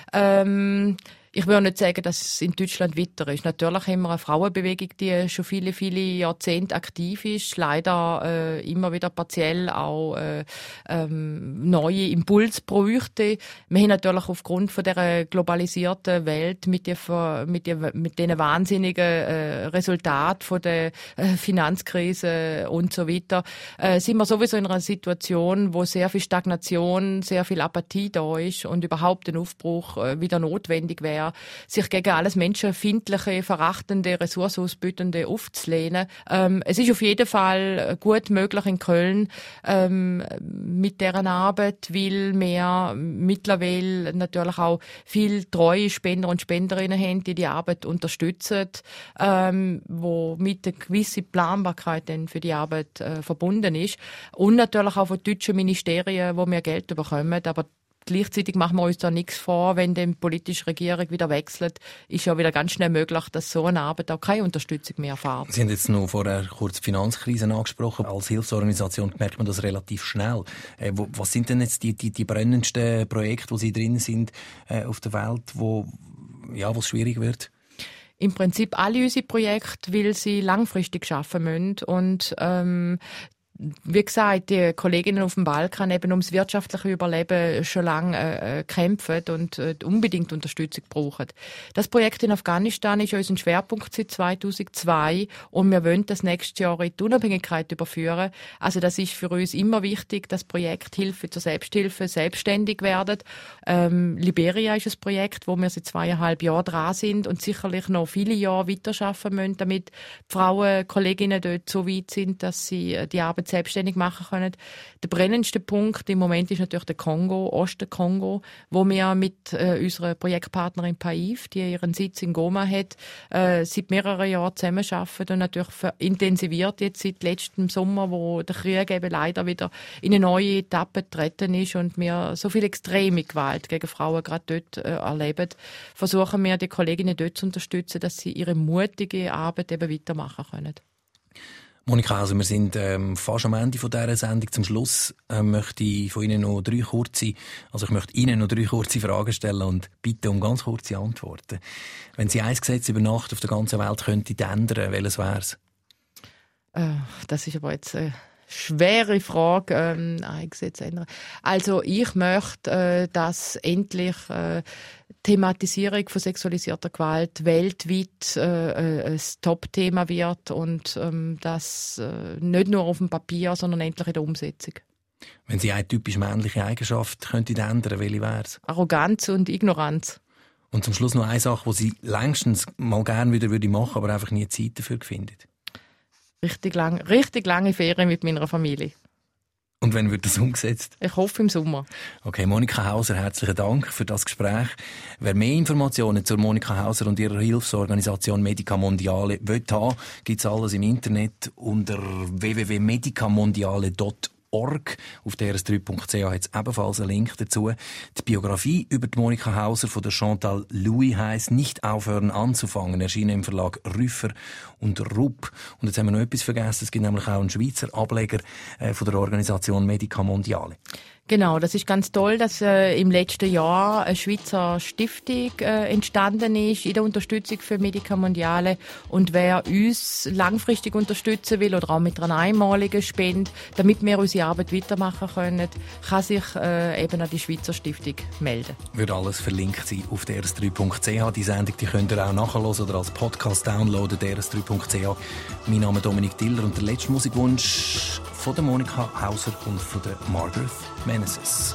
Ähm, Ich würde nicht sagen, dass es in Deutschland weiter ist. Natürlich haben wir eine Frauenbewegung, die schon viele, viele Jahrzehnte aktiv ist. Leider äh, immer wieder partiell auch äh, ähm, neue Impulse bräuchte. Wir haben natürlich aufgrund von dieser globalisierten Welt mit den mit der, mit den wahnsinnigen äh, Resultaten von der äh, Finanzkrise und so weiter, äh, sind wir sowieso in einer Situation, wo sehr viel Stagnation, sehr viel Apathie da ist und überhaupt ein Aufbruch äh, wieder notwendig wäre. wäre, sich gegen alles menschenfeindliche, verachtende, ressourcenausbeutende aufzulehnen. Ähm, es ist auf jeden Fall gut möglich in Köln ähm, mit deren Arbeit, weil wir mittlerweile natürlich auch viel treue Spender und Spenderinnen haben, die die Arbeit unterstützen, ähm, wo mit einer gewissen Planbarkeit dann für die Arbeit äh, verbunden ist. Und natürlich auch von deutschen Ministerien, wo wir Geld bekommen. Aber gleichzeitig machen wir uns da nichts vor, wenn die politische Regierung wieder wechselt, ist ja wieder ganz schnell möglich, dass so eine Arbeit auch keine Unterstützung mehr erfährt. Sie haben jetzt noch vorher kurz die Finanzkrise angesprochen. Als Hilfsorganisation merkt man das relativ schnell. Äh, wo, was sind denn jetzt die, die, die brennendsten Projekte, wo Sie drin sind äh, auf der Welt, wo ja, wo es schwierig wird? Im Prinzip alle unsere Projekte, weil sie langfristig arbeiten müssen und ähm, wie gesagt, die Kolleginnen auf dem Balkan eben ums wirtschaftliche Überleben schon lange äh, kämpfen und äh, unbedingt Unterstützung brauchen. Das Projekt in Afghanistan ist unser Schwerpunkt seit zweitausendzwei und wir wollen das nächstes Jahr in die Unabhängigkeit überführen. Also das ist für uns immer wichtig, dass Projekt Hilfe zur Selbsthilfe selbstständig werden. Ähm, Liberia ist ein Projekt, wo wir seit zweieinhalb Jahren dran sind und sicherlich noch viele Jahre weiterarbeiten müssen, damit die Frauen, Kolleginnen dort so weit sind, dass sie die Arbeit selbstständig machen können. Der brennendste Punkt im Moment ist natürlich der Kongo, Osten-Kongo, wo wir mit äh, unserer Projektpartnerin Paif, die ihren Sitz in Goma hat, äh, seit mehreren Jahren zusammenarbeiten und natürlich intensiviert jetzt seit letztem Sommer, wo der Krieg eben leider wieder in eine neue Etappe getreten ist und wir so viel extreme Gewalt gegen Frauen gerade dort äh, erleben, versuchen wir die Kolleginnen dort zu unterstützen, dass sie ihre mutige Arbeit eben weitermachen können. Monika Hauser, wir sind ähm, fast am Ende von dieser Sendung. Zum Schluss äh, möchte ich von Ihnen noch drei kurze, also ich möchte Ihnen noch drei kurze Fragen stellen und bitte um ganz kurze Antworten. Wenn Sie ein Gesetz über Nacht auf der ganzen Welt könnten ändern, welches wäre es? Äh, das ist aber jetzt eine schwere Frage, ähm, ein Gesetz ändern. Also ich möchte, äh, dass endlich äh, Thematisierung von sexualisierter Gewalt weltweit äh, ein Top-Thema wird und ähm, das äh, nicht nur auf dem Papier, sondern endlich in der Umsetzung. Wenn Sie eine typisch männliche Eigenschaft könnten ändern, welche wäre es? Arroganz und Ignoranz. Und zum Schluss noch eine Sache, die Sie längstens mal gerne wieder machen würden, aber einfach nie Zeit dafür finden. Richtig, lang, richtig lange Ferien mit meiner Familie. Und wann wird das umgesetzt? Ich hoffe im Sommer. Okay, Monika Hauser, herzlichen Dank für das Gespräch. Wer mehr Informationen zur Monika Hauser und ihrer Hilfsorganisation Medica Mondiale will haben, gibt's alles im Internet unter w w w punkt medica mondiale punkt org. Auf d r s drei punkt c h hat es ebenfalls einen Link dazu. Die Biografie über die Monika Hauser von der Chantal Louis heisst «Nicht aufhören anzufangen», erschienen im Verlag Rüffer und Rupp. Und jetzt haben wir noch etwas vergessen, es gibt nämlich auch einen Schweizer Ableger äh, von der Organisation Medica Mondiale. Genau, das ist ganz toll, dass äh, im letzten Jahr eine Schweizer Stiftung äh, entstanden ist in der Unterstützung für Medica Mondiale. Und wer uns langfristig unterstützen will oder auch mit einer einmaligen Spende, damit wir unsere Arbeit weitermachen können, kann sich äh, eben an die Schweizer Stiftung melden. Wird alles verlinkt sein auf d r s drei punkt c h. Die Sendung die könnt ihr auch nachhören oder als Podcast downloaden, d r s drei punkt c h. Mein Name ist Dominik Tiller und der letzte Musikwunsch von der Monika Hauser und von der Margaret Meneses.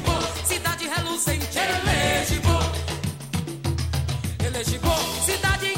Cidade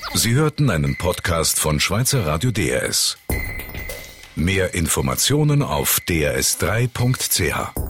Sie hörten einen Podcast von Schweizer Radio D R S. Mehr Informationen auf d r s drei punkt c h.